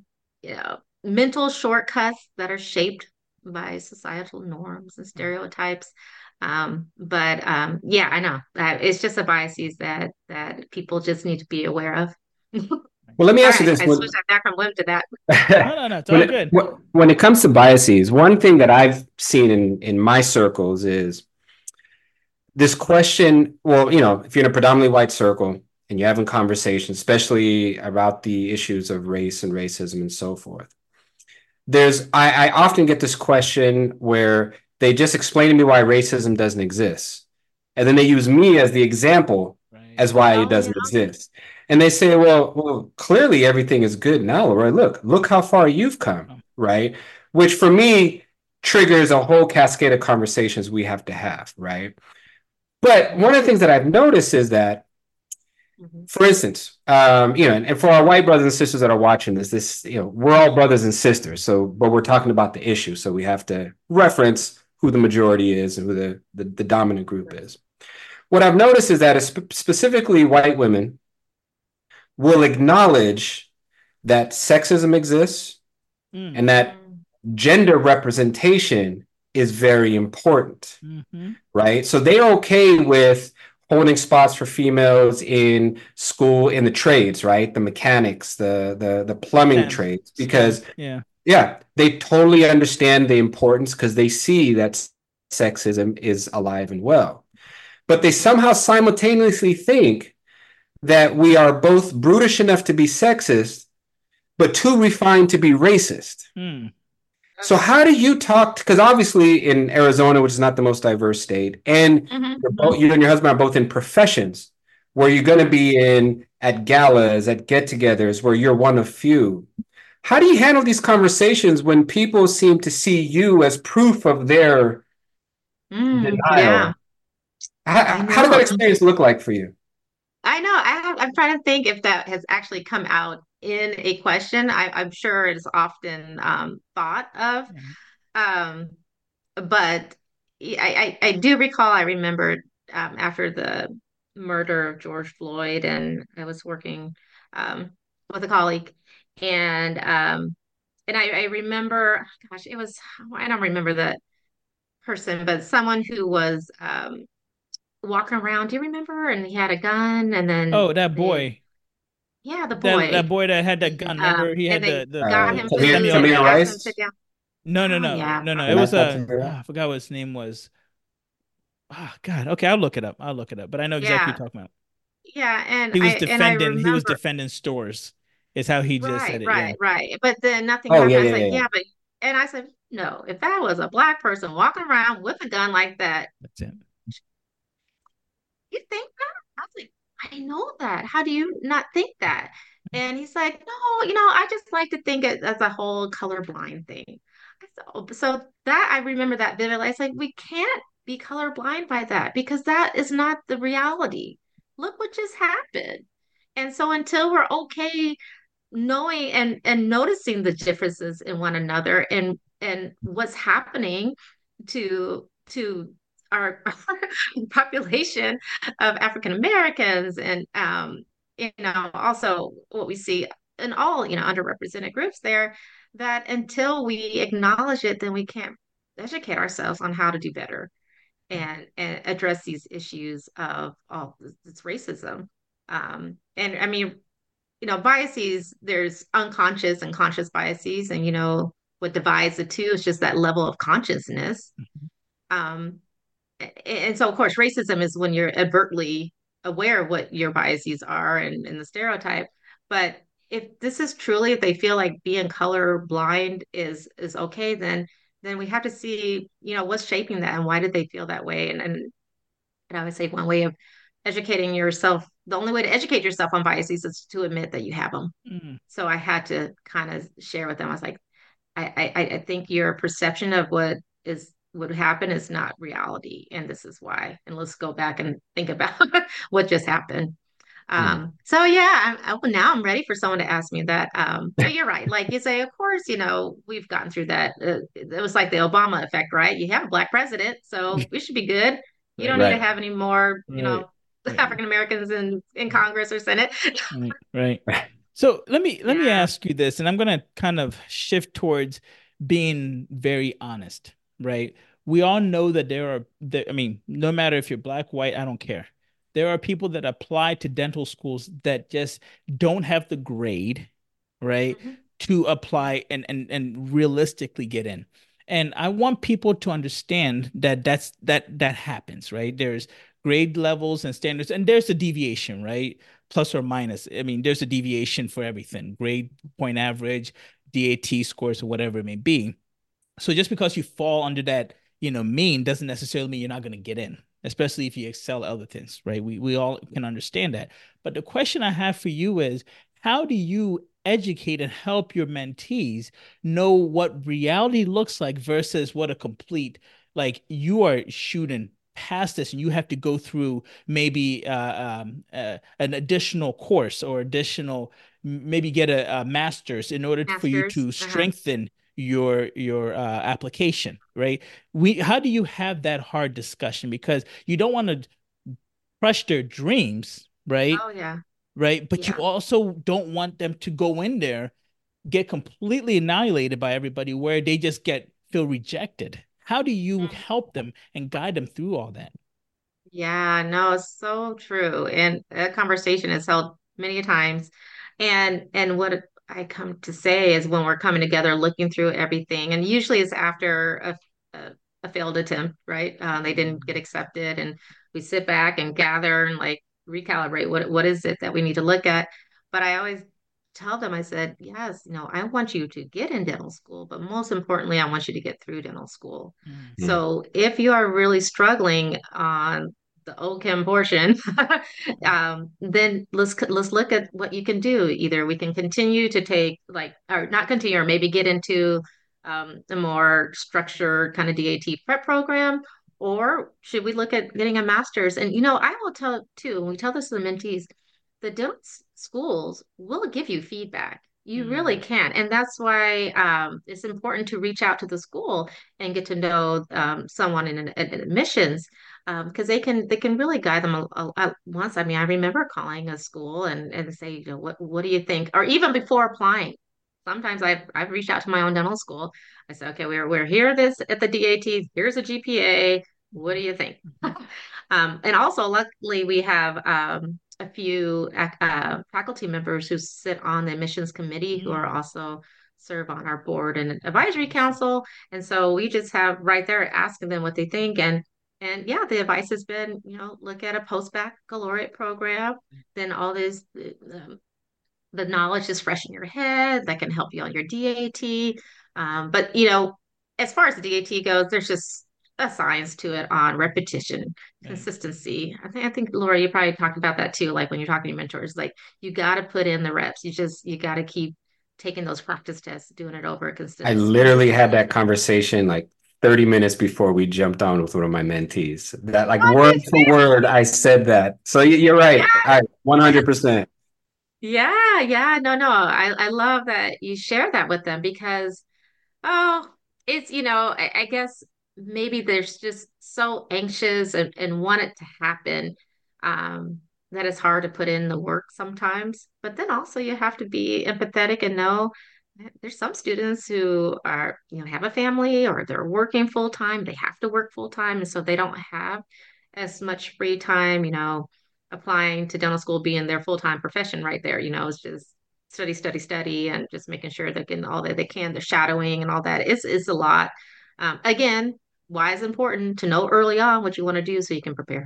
mental shortcuts that are shaped by societal norms and stereotypes. But yeah, I know that it's just a biases that people just need to be aware of. Well, let me All ask you right, this. I switched that back from limb to that. No, no, no. It's When all it, good. when it comes to biases, one thing that I've seen in my circles is this question. Well, if you're in a predominantly white circle and you're having conversations, especially about the issues of race and racism and so forth, I often get this question where they just explain to me why racism doesn't exist. And then they use me as the example Right. as why it Oh yeah. doesn't exist. And they say, well, clearly everything is good now, right? Look how far you've come, Oh, right? Which for me triggers a whole cascade of conversations we have to have, right? But one of the things that I've noticed is that, Mhm. for instance, and for our white brothers and sisters that are watching this, we're all brothers and sisters. So, but we're talking about the issue, so we have to reference who the majority is and who the dominant group is. What I've noticed is that specifically white women will acknowledge that sexism exists mm, and that gender representation is very important, mm-hmm. right? So they're okay with holding spots for females in school in the trades, right? The mechanics, the plumbing STEM. trades, STEM. because Yeah. yeah, they totally understand the importance because they see that sexism is alive and well. But they somehow simultaneously think that we are both brutish enough to be sexist, but too refined to be racist. Mm, So how do you talk? Because obviously in Arizona, which is not the most diverse state, and Mhm. you and your husband are both in professions where you're going to be in at galas, at get-togethers, where you're one of few. How do you handle these conversations when people seem to see you as proof of their Yeah, denial? I How does that know. experience look like for you? I know. I'm trying to think if that has actually come out in a question. I'm sure it's often thought of. yeah. Um, but I do recall, I remember after the murder of George Floyd, and I was working um, with a colleague, and I remember, gosh, it was I don't remember the person, but someone who was walking around. Do you remember? And he had a gun, and then Oh, that they, boy. yeah, the That boy, boy that had that gun. Remember, he and had they the got him Tamir, food, and Tamir they semi-auto. asked him to sit Rice. down. No, no, Oh no, yeah, no, no. It And was not a Tamir. I forgot what his name was. Oh God. Okay, I'll look it up. I'll look it up. But I know exactly what yeah, you're talking about. yeah, He was remember. defending stores, is how he just Right, said it. Yeah. right, right. But then nothing Oh, yeah, happened. I yeah, said, yeah, yeah, but, and I said, no, if that was a black person walking around with a gun like that, That's it. you think that? I was like, I know that. How do you not think that? And he's like, no, I just like to think it as a whole colorblind thing. I said, oh, so that I remember that vividly. I was like, we can't be colorblind by that because that is not the reality. Look what just happened. And so until we're okay knowing and noticing the differences in one another and what's happening to our population of African Americans and also what we see in all underrepresented groups there, that until we acknowledge it, then we can't educate ourselves on how to do better and address these issues of all this racism. And I mean, biases, there's unconscious and conscious biases, and what divides the two is just that level of consciousness. Um, and so, of course, racism is when you're overtly aware of what your biases are and the stereotype. But if this is truly, if they feel like being color blind is okay, then we have to see, what's shaping that and why did they feel that way. And I would say one way of educating yourself, the only way to educate yourself on biases is to admit that you have them. Mm, So I had to kind of share with them. I was like, I think your perception of what is would happen is not reality, and this is why. And let's go back and think about what just happened. yeah. So yeah, now I'm ready for someone to ask me that. But you're right. Like you say, of course, we've gotten through that. It was like the Obama effect, right? You have a black president, so we should be good. You don't right, need to Right. have any more, right, right, African Americans in Congress or Senate. right, right. So let me Yeah. ask you this, and I'm gonna kind of shift towards being very honest, right? We all know that I mean, no matter if you're black, white, I don't care. There are people that apply to dental schools that just don't have the grade, right, Mhm. to apply and realistically get in. And I want people to understand that that happens, right? There's grade levels and standards, and there's a deviation, right? Plus or minus. I mean, there's a deviation for everything, grade point average, DAT scores, or whatever it may be. So just because you fall under that, mean doesn't necessarily mean you're not going to get in, especially if you excel at other things, right? We all can understand that. But the question I have for you is, how do you educate and help your mentees know what reality looks like versus what a complete, like you are shooting past this and you have to go through maybe an additional course or additional, maybe get a master's in order for you Masters. to Uh-huh. strengthen your application, right? How do you have that hard discussion? Because you don't want to crush their dreams, right? Oh yeah. Right. But you Yeah. also don't want them to go in there, get completely annihilated by everybody where they just feel rejected. How do you help them and guide them through all that? Yeah, no, it's so true. And that conversation is held many a times. And what I come to say is when we're coming together, looking through everything, and usually it's after a failed attempt, right? They didn't get accepted, and we sit back and gather and like recalibrate what is it that we need to look at. But I always tell them, I said, yes, I want you to get in dental school, but most importantly, I want you to get through dental school. Mm, Mm. So if you are really struggling on the OChem portion, then let's look at what you can do. Either we can continue to take like, or not continue, or maybe get into a more structured kind of DAT prep program, or should we look at getting a master's? And I will tell too, and we tell this to the mentees, the dental schools will give you feedback. You really Mm, can. And that's why it's important to reach out to the school and get to know someone in admissions because they can really guide them once. I mean, I remember calling a school and say, what do you think? Or even before applying. Sometimes I've reached out to my own dental school. I said, okay, we're here this at the DAT. Here's a GPA. What do you think? mhm, And also, luckily, we have a few faculty members who sit on the admissions committee who are mm. also serve on our board and advisory Awesome. council. And so we just have right there asking them what they think. And yeah, the advice has been, look at a post-baccalaureate program. Then all this the knowledge is fresh in your head that can help you on your DAT. But as far as the DAT goes, there's just a science to it on repetition, Right. consistency. I think Laura, you probably talked about that too. Like when you're talking to mentors, like you got to put in the reps. You got to keep taking those practice tests, doing it over I literally had consistently. that conversation like 30 minutes before we jumped on with one of my mentees. That like Oh, word did for you? word, I said that. So you're right. I 100%. Yeah, yeah, no, no. I love that you share that with them because oh, it's, I guess maybe there's just so anxious and want it to happen, that it's hard to put in the work sometimes. But then also you have to be empathetic and know that there's some students who are, have a family or they're working full time. They have to work full time, and so they don't have as much free time, applying to dental school being their full-time profession right there. It's just study, study, study, and just making sure they're getting all that they can. The shadowing and all that is a lot. Again, why is it important to know early on what you want to do so you can prepare?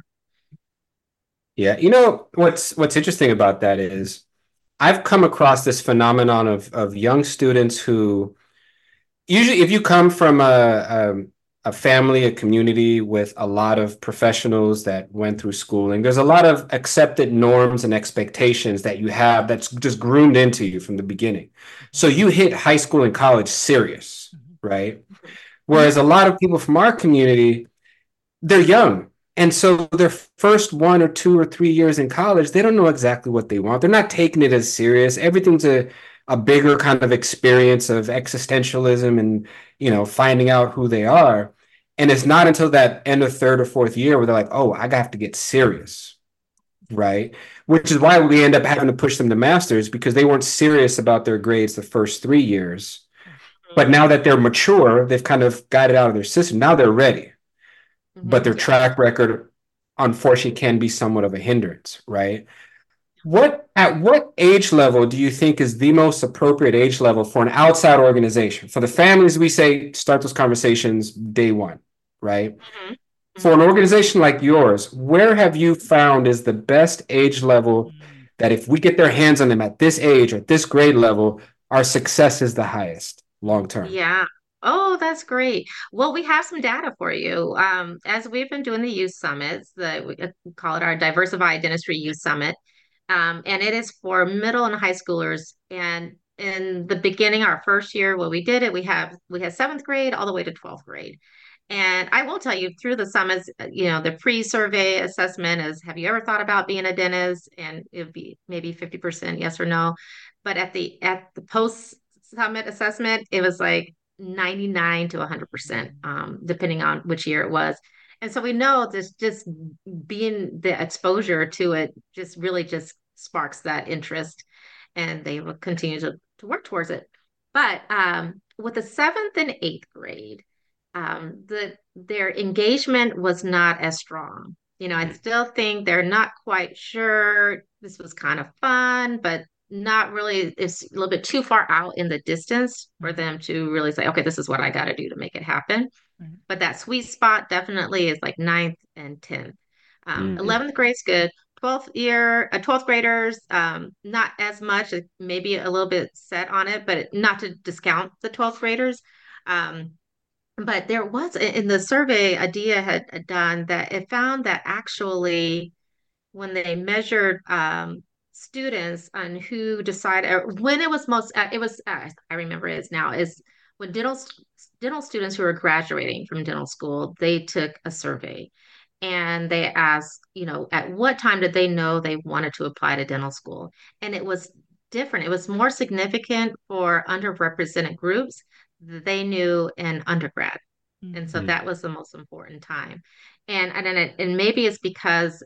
Yeah. You know what's interesting about that is I've come across this phenomenon of young students who usually if you come from a family, a community with a lot of professionals that went through schooling, there's a lot of accepted norms and expectations that you have that's just groomed into you from the beginning. So you hit high school and college serious, Mhm, right? Mhm. Whereas a lot of people from our community, they're young. And so their first 1 or 2 or 3 years in college, they don't know exactly what they want. They're not taking it as serious. Everything's a bigger kind of experience of existentialism and, finding out who they are. And it's not until that end of third or fourth year where they're like, oh, I have to get serious, right? Which is why we end up having to push them to masters because they weren't serious about their grades the first 3 years. But now that they're mature, they've kind of got it out of their system. Now they're ready, but their Yeah. track record unfortunately can be somewhat of a hindrance, right? At what age level do you think is the most appropriate age level for an outside organization? For the families, we say start those conversations day one, right? Mhm. For an Mhm. organization like yours, where have you found is the best age level mm. that if we get their hands on them at this age or this grade level, our success is the highest long term? Yeah. Oh, that's great. Well, we have some data for you. As we've been doing the youth summits, we call it our Diversified Dentistry Youth Summit, and it is for middle and high schoolers. And in the beginning, our first year, when we did it, we had seventh grade all the way to 12th grade. And I will tell you through the summits, the pre-survey assessment is, have you ever thought about being a dentist? And it would be maybe 50% yes or no. But at the post summit assessment, it was like 99 to 100%, depending on which year it was. And so we know this just being the exposure to it just really just sparks that interest and they will continue to work towards it. But with the seventh and eighth grade, their engagement was not as strong. I still think they're not quite sure. This was kind of fun, but not really. It's a little bit too far out in the distance for Mhm. them to really say, okay, this is what I got to do to make it happen. Right. But that sweet spot definitely is like ninth and 10th. Mm. 11th grade's good. 12th graders, not as much, maybe a little bit set on it, but not to discount the 12th graders. Um, but there was in the survey Adia had done that it found that actually when they measured students on who decided or when it was most it was I remember it is now is when dental students who are graduating from dental school they took a survey and they asked at what time did they know they wanted to apply to dental school and it was different. It was more significant for underrepresented groups that they knew in undergrad. And so Mm. that was the most important time. And maybe it's because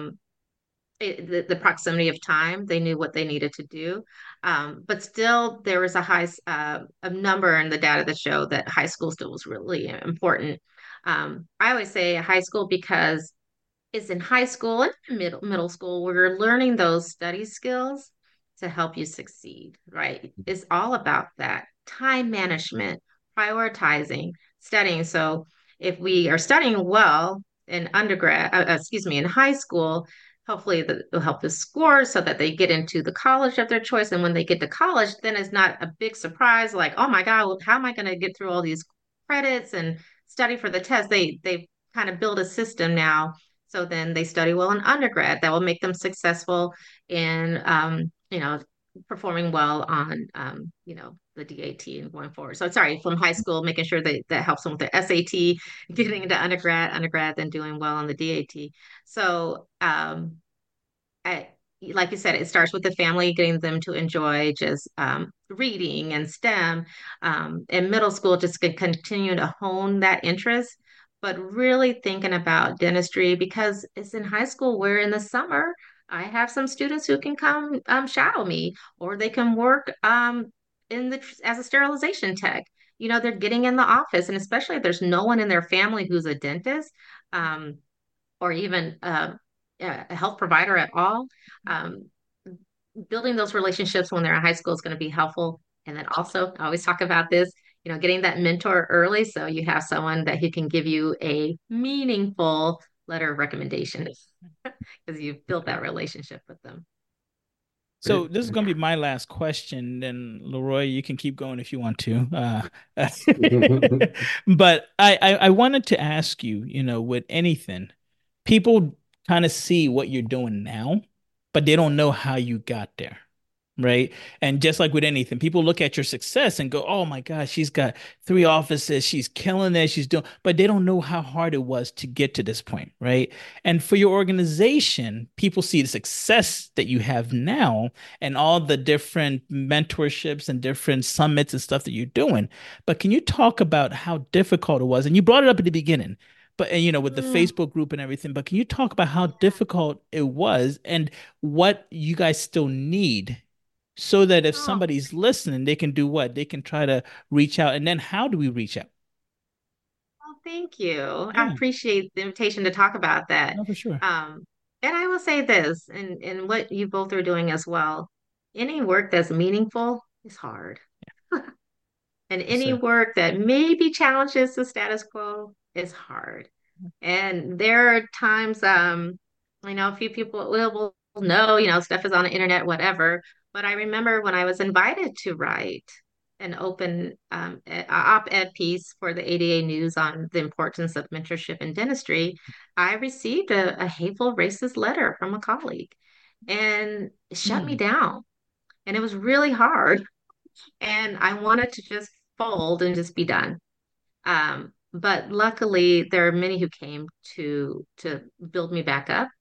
the proximity of time, they knew what they needed to do. But still, there was a number in the data that showed that high school still was really important. I always say high school because it's in high school and middle school where you're learning those study skills to help you succeed, right? It's all about that time management, prioritizing, studying. So if we are studying well in in high school, hopefully that will help the score so that they get into the college of their choice. And when they get to college, then it's not a big surprise like, oh my God, well, how am I going to get through all these credits and study for the test? They kind of build a system now so then they study well in undergrad. That will make them successful in, performing well on, the DAT and going forward. So sorry, from high school, making sure that helps them with their SAT, getting into undergrad, then doing well on the DAT. So, I, like you said, it starts with the family, getting them to enjoy just reading and STEM. In middle school, just continue to hone that interest, but really thinking about dentistry because it's in high school where in the summer, I have some students who can come shadow me, or they can work as a sterilization tech. They're getting in the office, and especially if there's no one in their family who's a dentist. Or even a health provider at all. Um, Building those relationships when they're in high school is going to be helpful. And then also, I always talk about this, getting that mentor early so you have someone that who can give you a meaningful letter of recommendation because you've built that relationship with them. So this is going to be my last question. Then Leroy, you can keep going if you want to. But I wanted to ask you, with anything, people kind of see what you're doing now, but they don't know how you got there. Right. And just like with anything, people look at your success and go, oh my gosh, she's got 3 offices. She's killing it. She's doing, but they don't know how hard it was to get to this point. Right. And for your organization, people see the success that you have now and all the different mentorships and different summits and stuff that you're doing. But can you talk about how difficult it was? And you brought it up at the beginning. But and, with the Mm, Facebook group and everything, but can you talk about how difficult it was and what you guys still need so that if oh, somebody's listening, they can do what? They can try to reach out. And then how do we reach out? well, thank you. I Yeah, appreciate the invitation to talk about that. no, for sure. Um, and I will say this, and what you both are doing as well. Any work that's meaningful is hard. And Yes, any sir. work that maybe challenges the status quo is hard. And there are times, a few people will know, stuff is on the internet, whatever. But I remember when I was invited to write an open op-ed piece for the ADA News on the importance of mentorship in dentistry, I received a hateful racist letter from a colleague and it shut me Hmm. down. And it was really hard. And I wanted to just fold and just be done. But luckily, there are many who came to build me back up.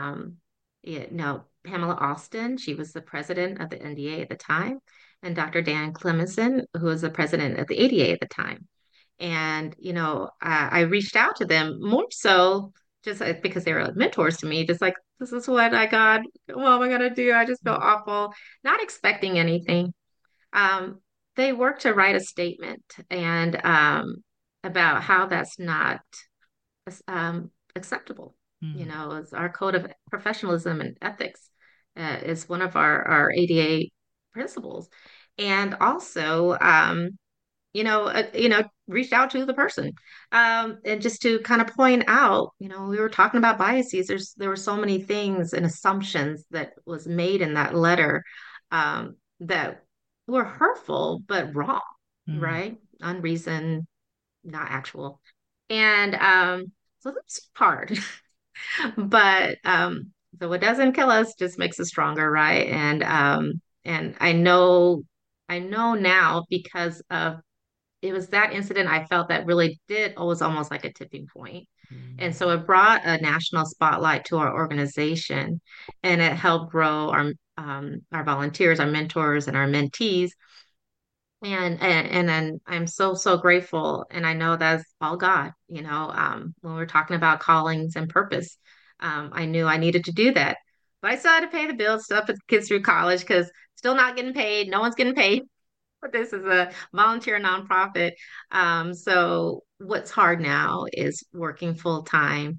Pamela Austin, she was the president of the NDA at the time, and Dr. Dan Clemenson, who was the president of the ADA at the time. And I reached out to them more so just because they were like mentors to me, just like this is what I got. What am I gonna do? I just feel awful, not expecting anything. Um, they worked to write a statement and about how that's not acceptable. Hmm. It's our code of professionalism and ethics is one of our ADA principles, and also reached out to the person and just to kind of point out, we were talking about biases. There were so many things and assumptions that was made in that letter that were hurtful but wrong, Hmm. right? Unreasoned, not actual. And so that's hard. But so what doesn't kill us just makes us stronger, right? And I know now because of it was that incident I felt that really did, it was almost like a tipping point. And so it brought a national spotlight to our organization, and it helped grow our volunteers, our mentors, and our mentees. And then I'm so grateful, and I know that's all God. When we're talking about callings and purpose, I knew I needed to do that, but I still had to pay the bills, still put the kids through college because still not getting paid. No one's getting paid. But this is a volunteer nonprofit. So what's hard now is working full time,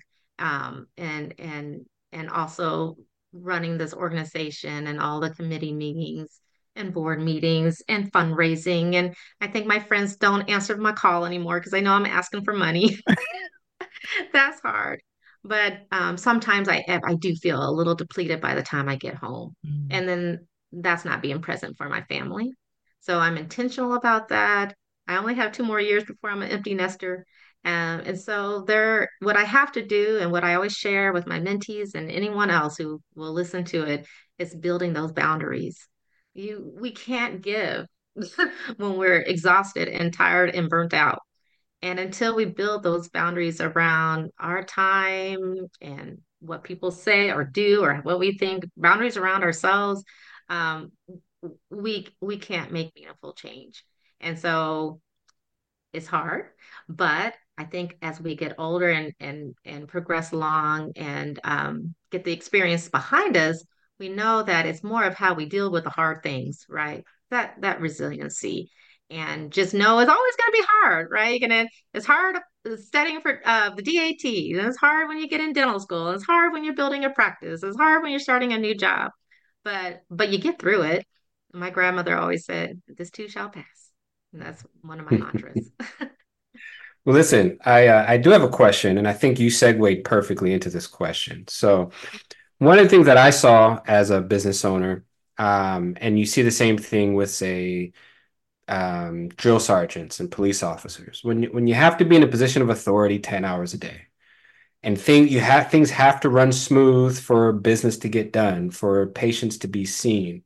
and also running this organization and all the committee meetings and board meetings and fundraising. And I think my friends don't answer my call anymore because I know I'm asking for money. That's hard. But sometimes I do feel a little depleted by the time I get home. Mm. And then that's not being present for my family. So I'm intentional about that. I only have 2 more years before I'm an empty nester. And so what I have to do and what I always share with my mentees and anyone else who will listen to it is building those boundaries. We can't give when we're exhausted and tired and burnt out. And until we build those boundaries around our time and what people say or do or what we think, boundaries around ourselves, um, we can't make meaningful change. And so it's hard, but I think as we get older and progress along and get the experience behind us, we know that it's more of how we deal with the hard things, right? That resiliency, and just know it's always going to be hard, right? And it's hard studying for the DAT, and it's hard when you get in dental school, and it's hard when you're building a practice, it's hard when you're starting a new job, but you get through it. My grandmother always said, "This too shall pass." And that's one of my mantras. Well, listen, I do have a question, and I think you segued perfectly into this question. So, one of the things that I saw as a business owner, and you see the same thing with, say, drill sergeants and police officers, when you have to be in a position of authority 10 hours a day, and things have to run smooth for business to get done, for patients to be seen.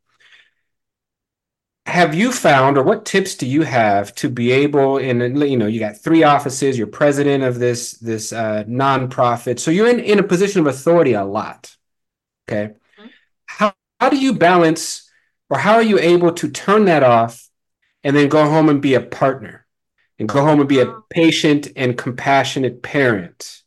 Have you found, or what tips do you have to be able, you got 3 offices, you're president of this nonprofit, so you're in a position of authority a lot. Okay. How do you balance, or how are you able to turn that off and then go home and be a partner and go home and be a patient and compassionate parent?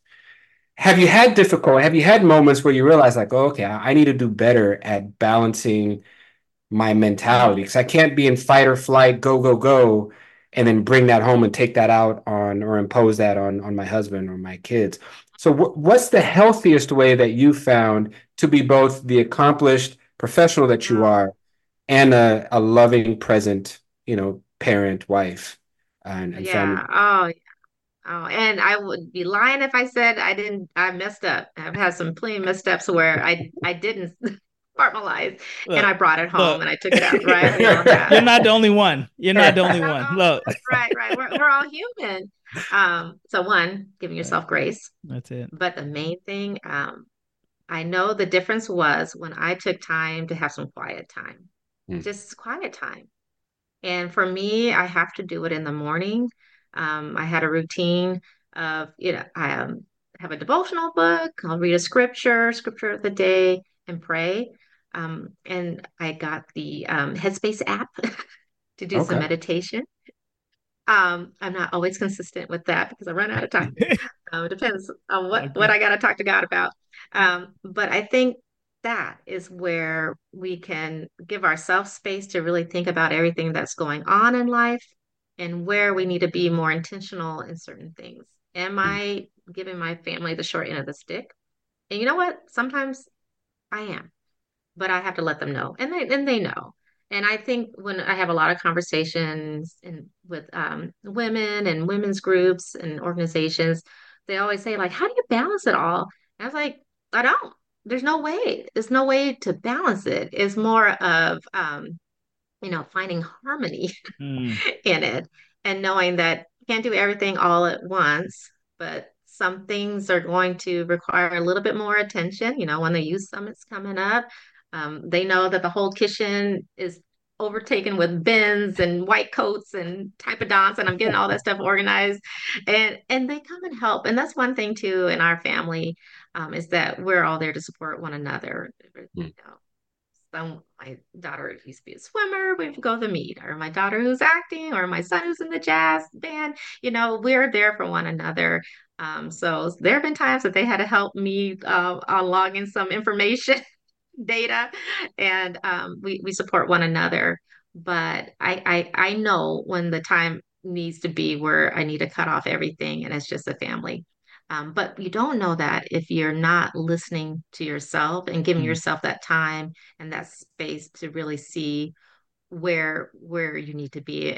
Have you had moments where you realize, like, oh, okay, I need to do better at balancing my mentality, because I can't be in fight or flight, go, go, go, and then bring that home and take that out on, or impose that on my husband or my kids. So what's the healthiest way that you found to be both the accomplished professional that you are and a loving, present, parent, wife, and family? Yeah. Oh, and I would be lying if I said I messed up. I've had some plenty of missteps where I didn't formalize and I Look, brought it home look. and I took it out, right? We all have. You're not the only one. You're not the only one. Look. Right, right. We're all human. So one, giving yourself grace. That's it. But the main thing, I know the difference was when I took time to have some quiet time, just quiet time. And for me, I have to do it in the morning. I had a routine of, I have a devotional book. I'll read a scripture of the day, and pray. And I got the Headspace app to do some Okay. meditation. I'm not always consistent with that because I run out of time. It depends on what I got to talk to God about. But I think that is where we can give ourselves space to really think about everything that's going on in life and where we need to be more intentional in certain things. Am I giving my family the short end of the stick? And you know what? Sometimes I am, but I have to let them know, and they know. And I think when I have a lot of conversations with women and women's groups and organizations, they always say, like, how do you balance it all? And I was like, I don't. There's no way. There's no way to balance it. It's more of finding harmony Mm. in it, and knowing that you can't do everything all at once, but some things are going to require a little bit more attention. When the youth summit's coming up, they know that the whole kitchen is overtaken with bins and white coats and typodonts, and I'm getting all that stuff organized. And they come and help. And that's one thing too in our family, is that we're all there to support one another. You know, so my daughter used to be a swimmer, we would go to the meet, or my daughter who's acting, or my son who's in the jazz band. You know, we're there for one another. So there have been times that they had to help me on logging some information data, and we support one another. But I know when the time needs to be where I need to cut off everything, and it's just a family. But you don't know that if you're not listening to yourself and giving Mm. yourself that time and that space to really see where you need to be,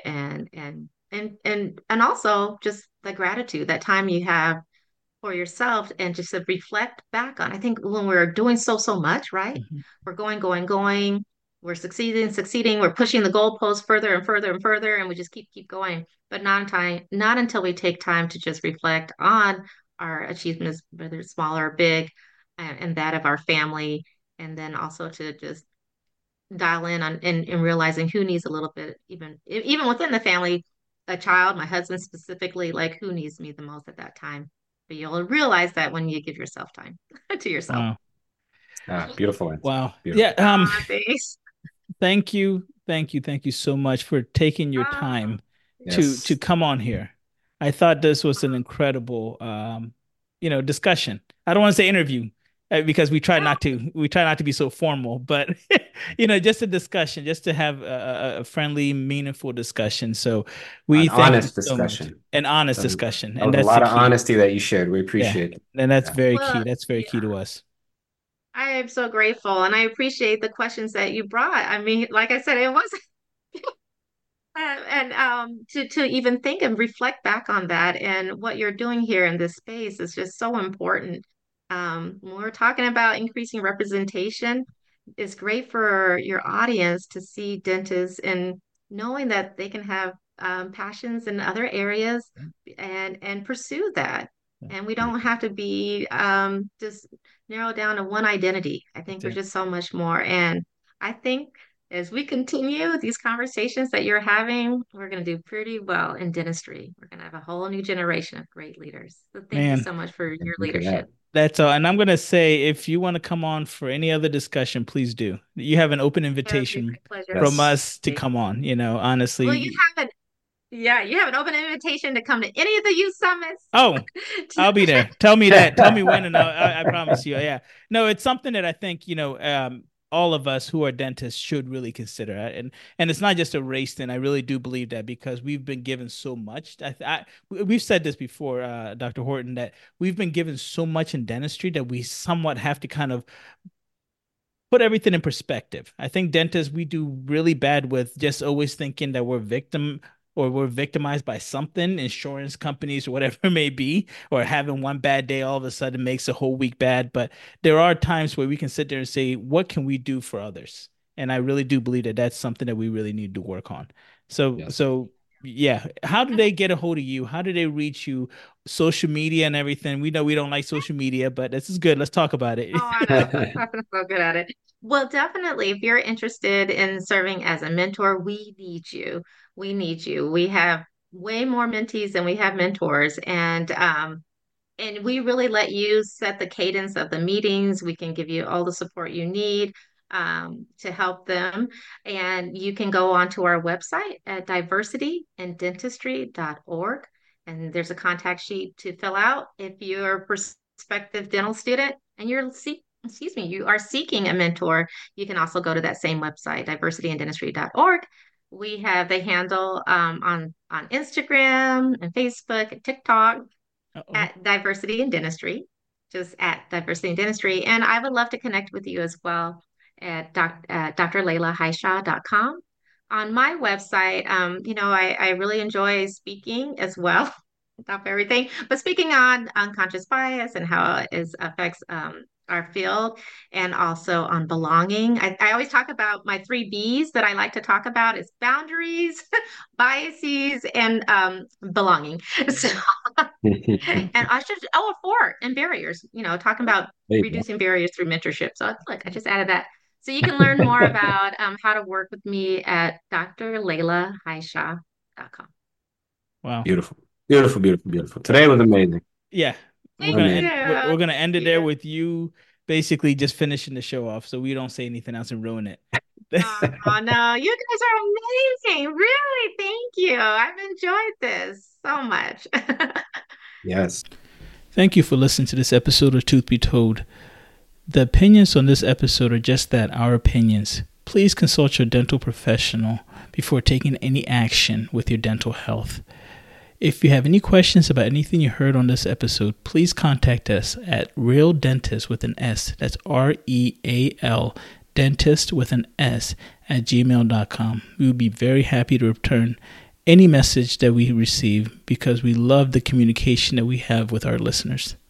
and also just the gratitude, that time you have for yourself, and just to reflect back on. I think when we're doing so much, right? Mhm. We're going, we're succeeding, we're pushing the goalposts further and further and further, and we just keep going. But not until we take time to just reflect on our achievements, whether it's small or big, and that of our family, and then also to just dial in on and realizing who needs a little bit, even within the family, a child, my husband specifically, like who needs me the most at that time. But you'll realize that when you give yourself time to yourself. Wow. Beautiful answer. Wow. Yeah. Beautiful. Thanks. Thank you. Thank you so much for taking your Oh, time to Yes. come on here. I thought this was an incredible discussion. I don't want to say interview, because we try not to be so formal, but just a discussion, just to have a friendly, meaningful discussion. So we An thank you honest so much. discussion. An honest That was, discussion, that and was a that's the lot of key. honesty that you shared. We Yeah. appreciate it. And that's Yeah. very key. well, That's very key yeah. to us. I am so grateful, and I appreciate the questions that you brought. I mean, like I said, it was and to even think and reflect back on that, and what you're doing here in this space is just so important. When we're talking about increasing representation, it's great for your audience to see dentists and knowing that they can have passions in other areas, and pursue that. And we don't have to be just narrowed down to one identity. I think That's we're it. just so much more. And I think as we continue these conversations that you're having, we're going to do pretty well in dentistry. We're going to have a whole new generation of great leaders. So thank you Man, so much for your Look at leadership. that. that's all. And I'm going to say, if you want to come on for any other discussion, please do. You have an open It would be invitation my pleasure. from Yes. us to come on. Well, you Honestly. have an yeah, you have an open invitation to come to any of the youth summits. Oh, I'll be there. Tell me that. Tell me when, and I promise you. Yeah. No, it's something that I think, all of us who are dentists should really consider. And it's not just a race thing. I really do believe that, because we've been given so much. We've said this before, Dr. Horton, that we've been given so much in dentistry that we somewhat have to kind of put everything in perspective. I think dentists, we do really bad with just always thinking that we're victimized by something, insurance companies or whatever it may be, or having one bad day all of a sudden makes a whole week bad. But there are times where we can sit there and say, what can we do for others? And I really do believe that that's something that we really need to work on. So, Yes. so yeah. How do they get a hold of you? How do they reach you? Social media and everything. We know we don't like social media, but this is good. Let's talk about Oh, it. I know. I'm so good at it. Well, definitely, if you're interested in serving as a mentor, we need you. We need you. We have way more mentees than we have mentors, and we really let you set the cadence of the meetings. We can give you all the support you need to help them. And you can go onto our website at diversityindentistry.org. And there's a contact sheet to fill out if you're a prospective dental student and you are seeking a mentor. You can also go to that same website, diversityindentistry.org. We have the handle on Instagram and Facebook and TikTok Uh-oh. at Diversity in Dentistry, just at Diversity in Dentistry. And I would love to connect with you as well at drleilahishaw.com. On my website, I really enjoy speaking as well about everything, but speaking on unconscious bias and how it affects our field, and also on belonging. I always talk about my three B's that I like to talk about is boundaries, biases, and belonging. So and I should, four, and barriers, talking about There you go. reducing barriers through mentorship. So look, I just added that. So you can learn more about how to work with me at drlaylahishaw.com. Wow. Beautiful, beautiful, beautiful, beautiful. Today was amazing. Yeah. We're Thank gonna you. Amazing. we're gonna end it Thank there you. with you basically just finishing the show off so we don't say anything else and ruin it. Oh no, you guys are amazing. Really, thank you. I've enjoyed this so much. Yes. Thank you for listening to this episode of Truth Be Told. The opinions on this episode are just that, our opinions. Please consult your dental professional before taking any action with your dental health. If you have any questions about anything you heard on this episode, please contact us at Real Dentist with an S. That's REAL Dentist with an S at gmail.com. We would be very happy to return any message that we receive because we love the communication that we have with our listeners.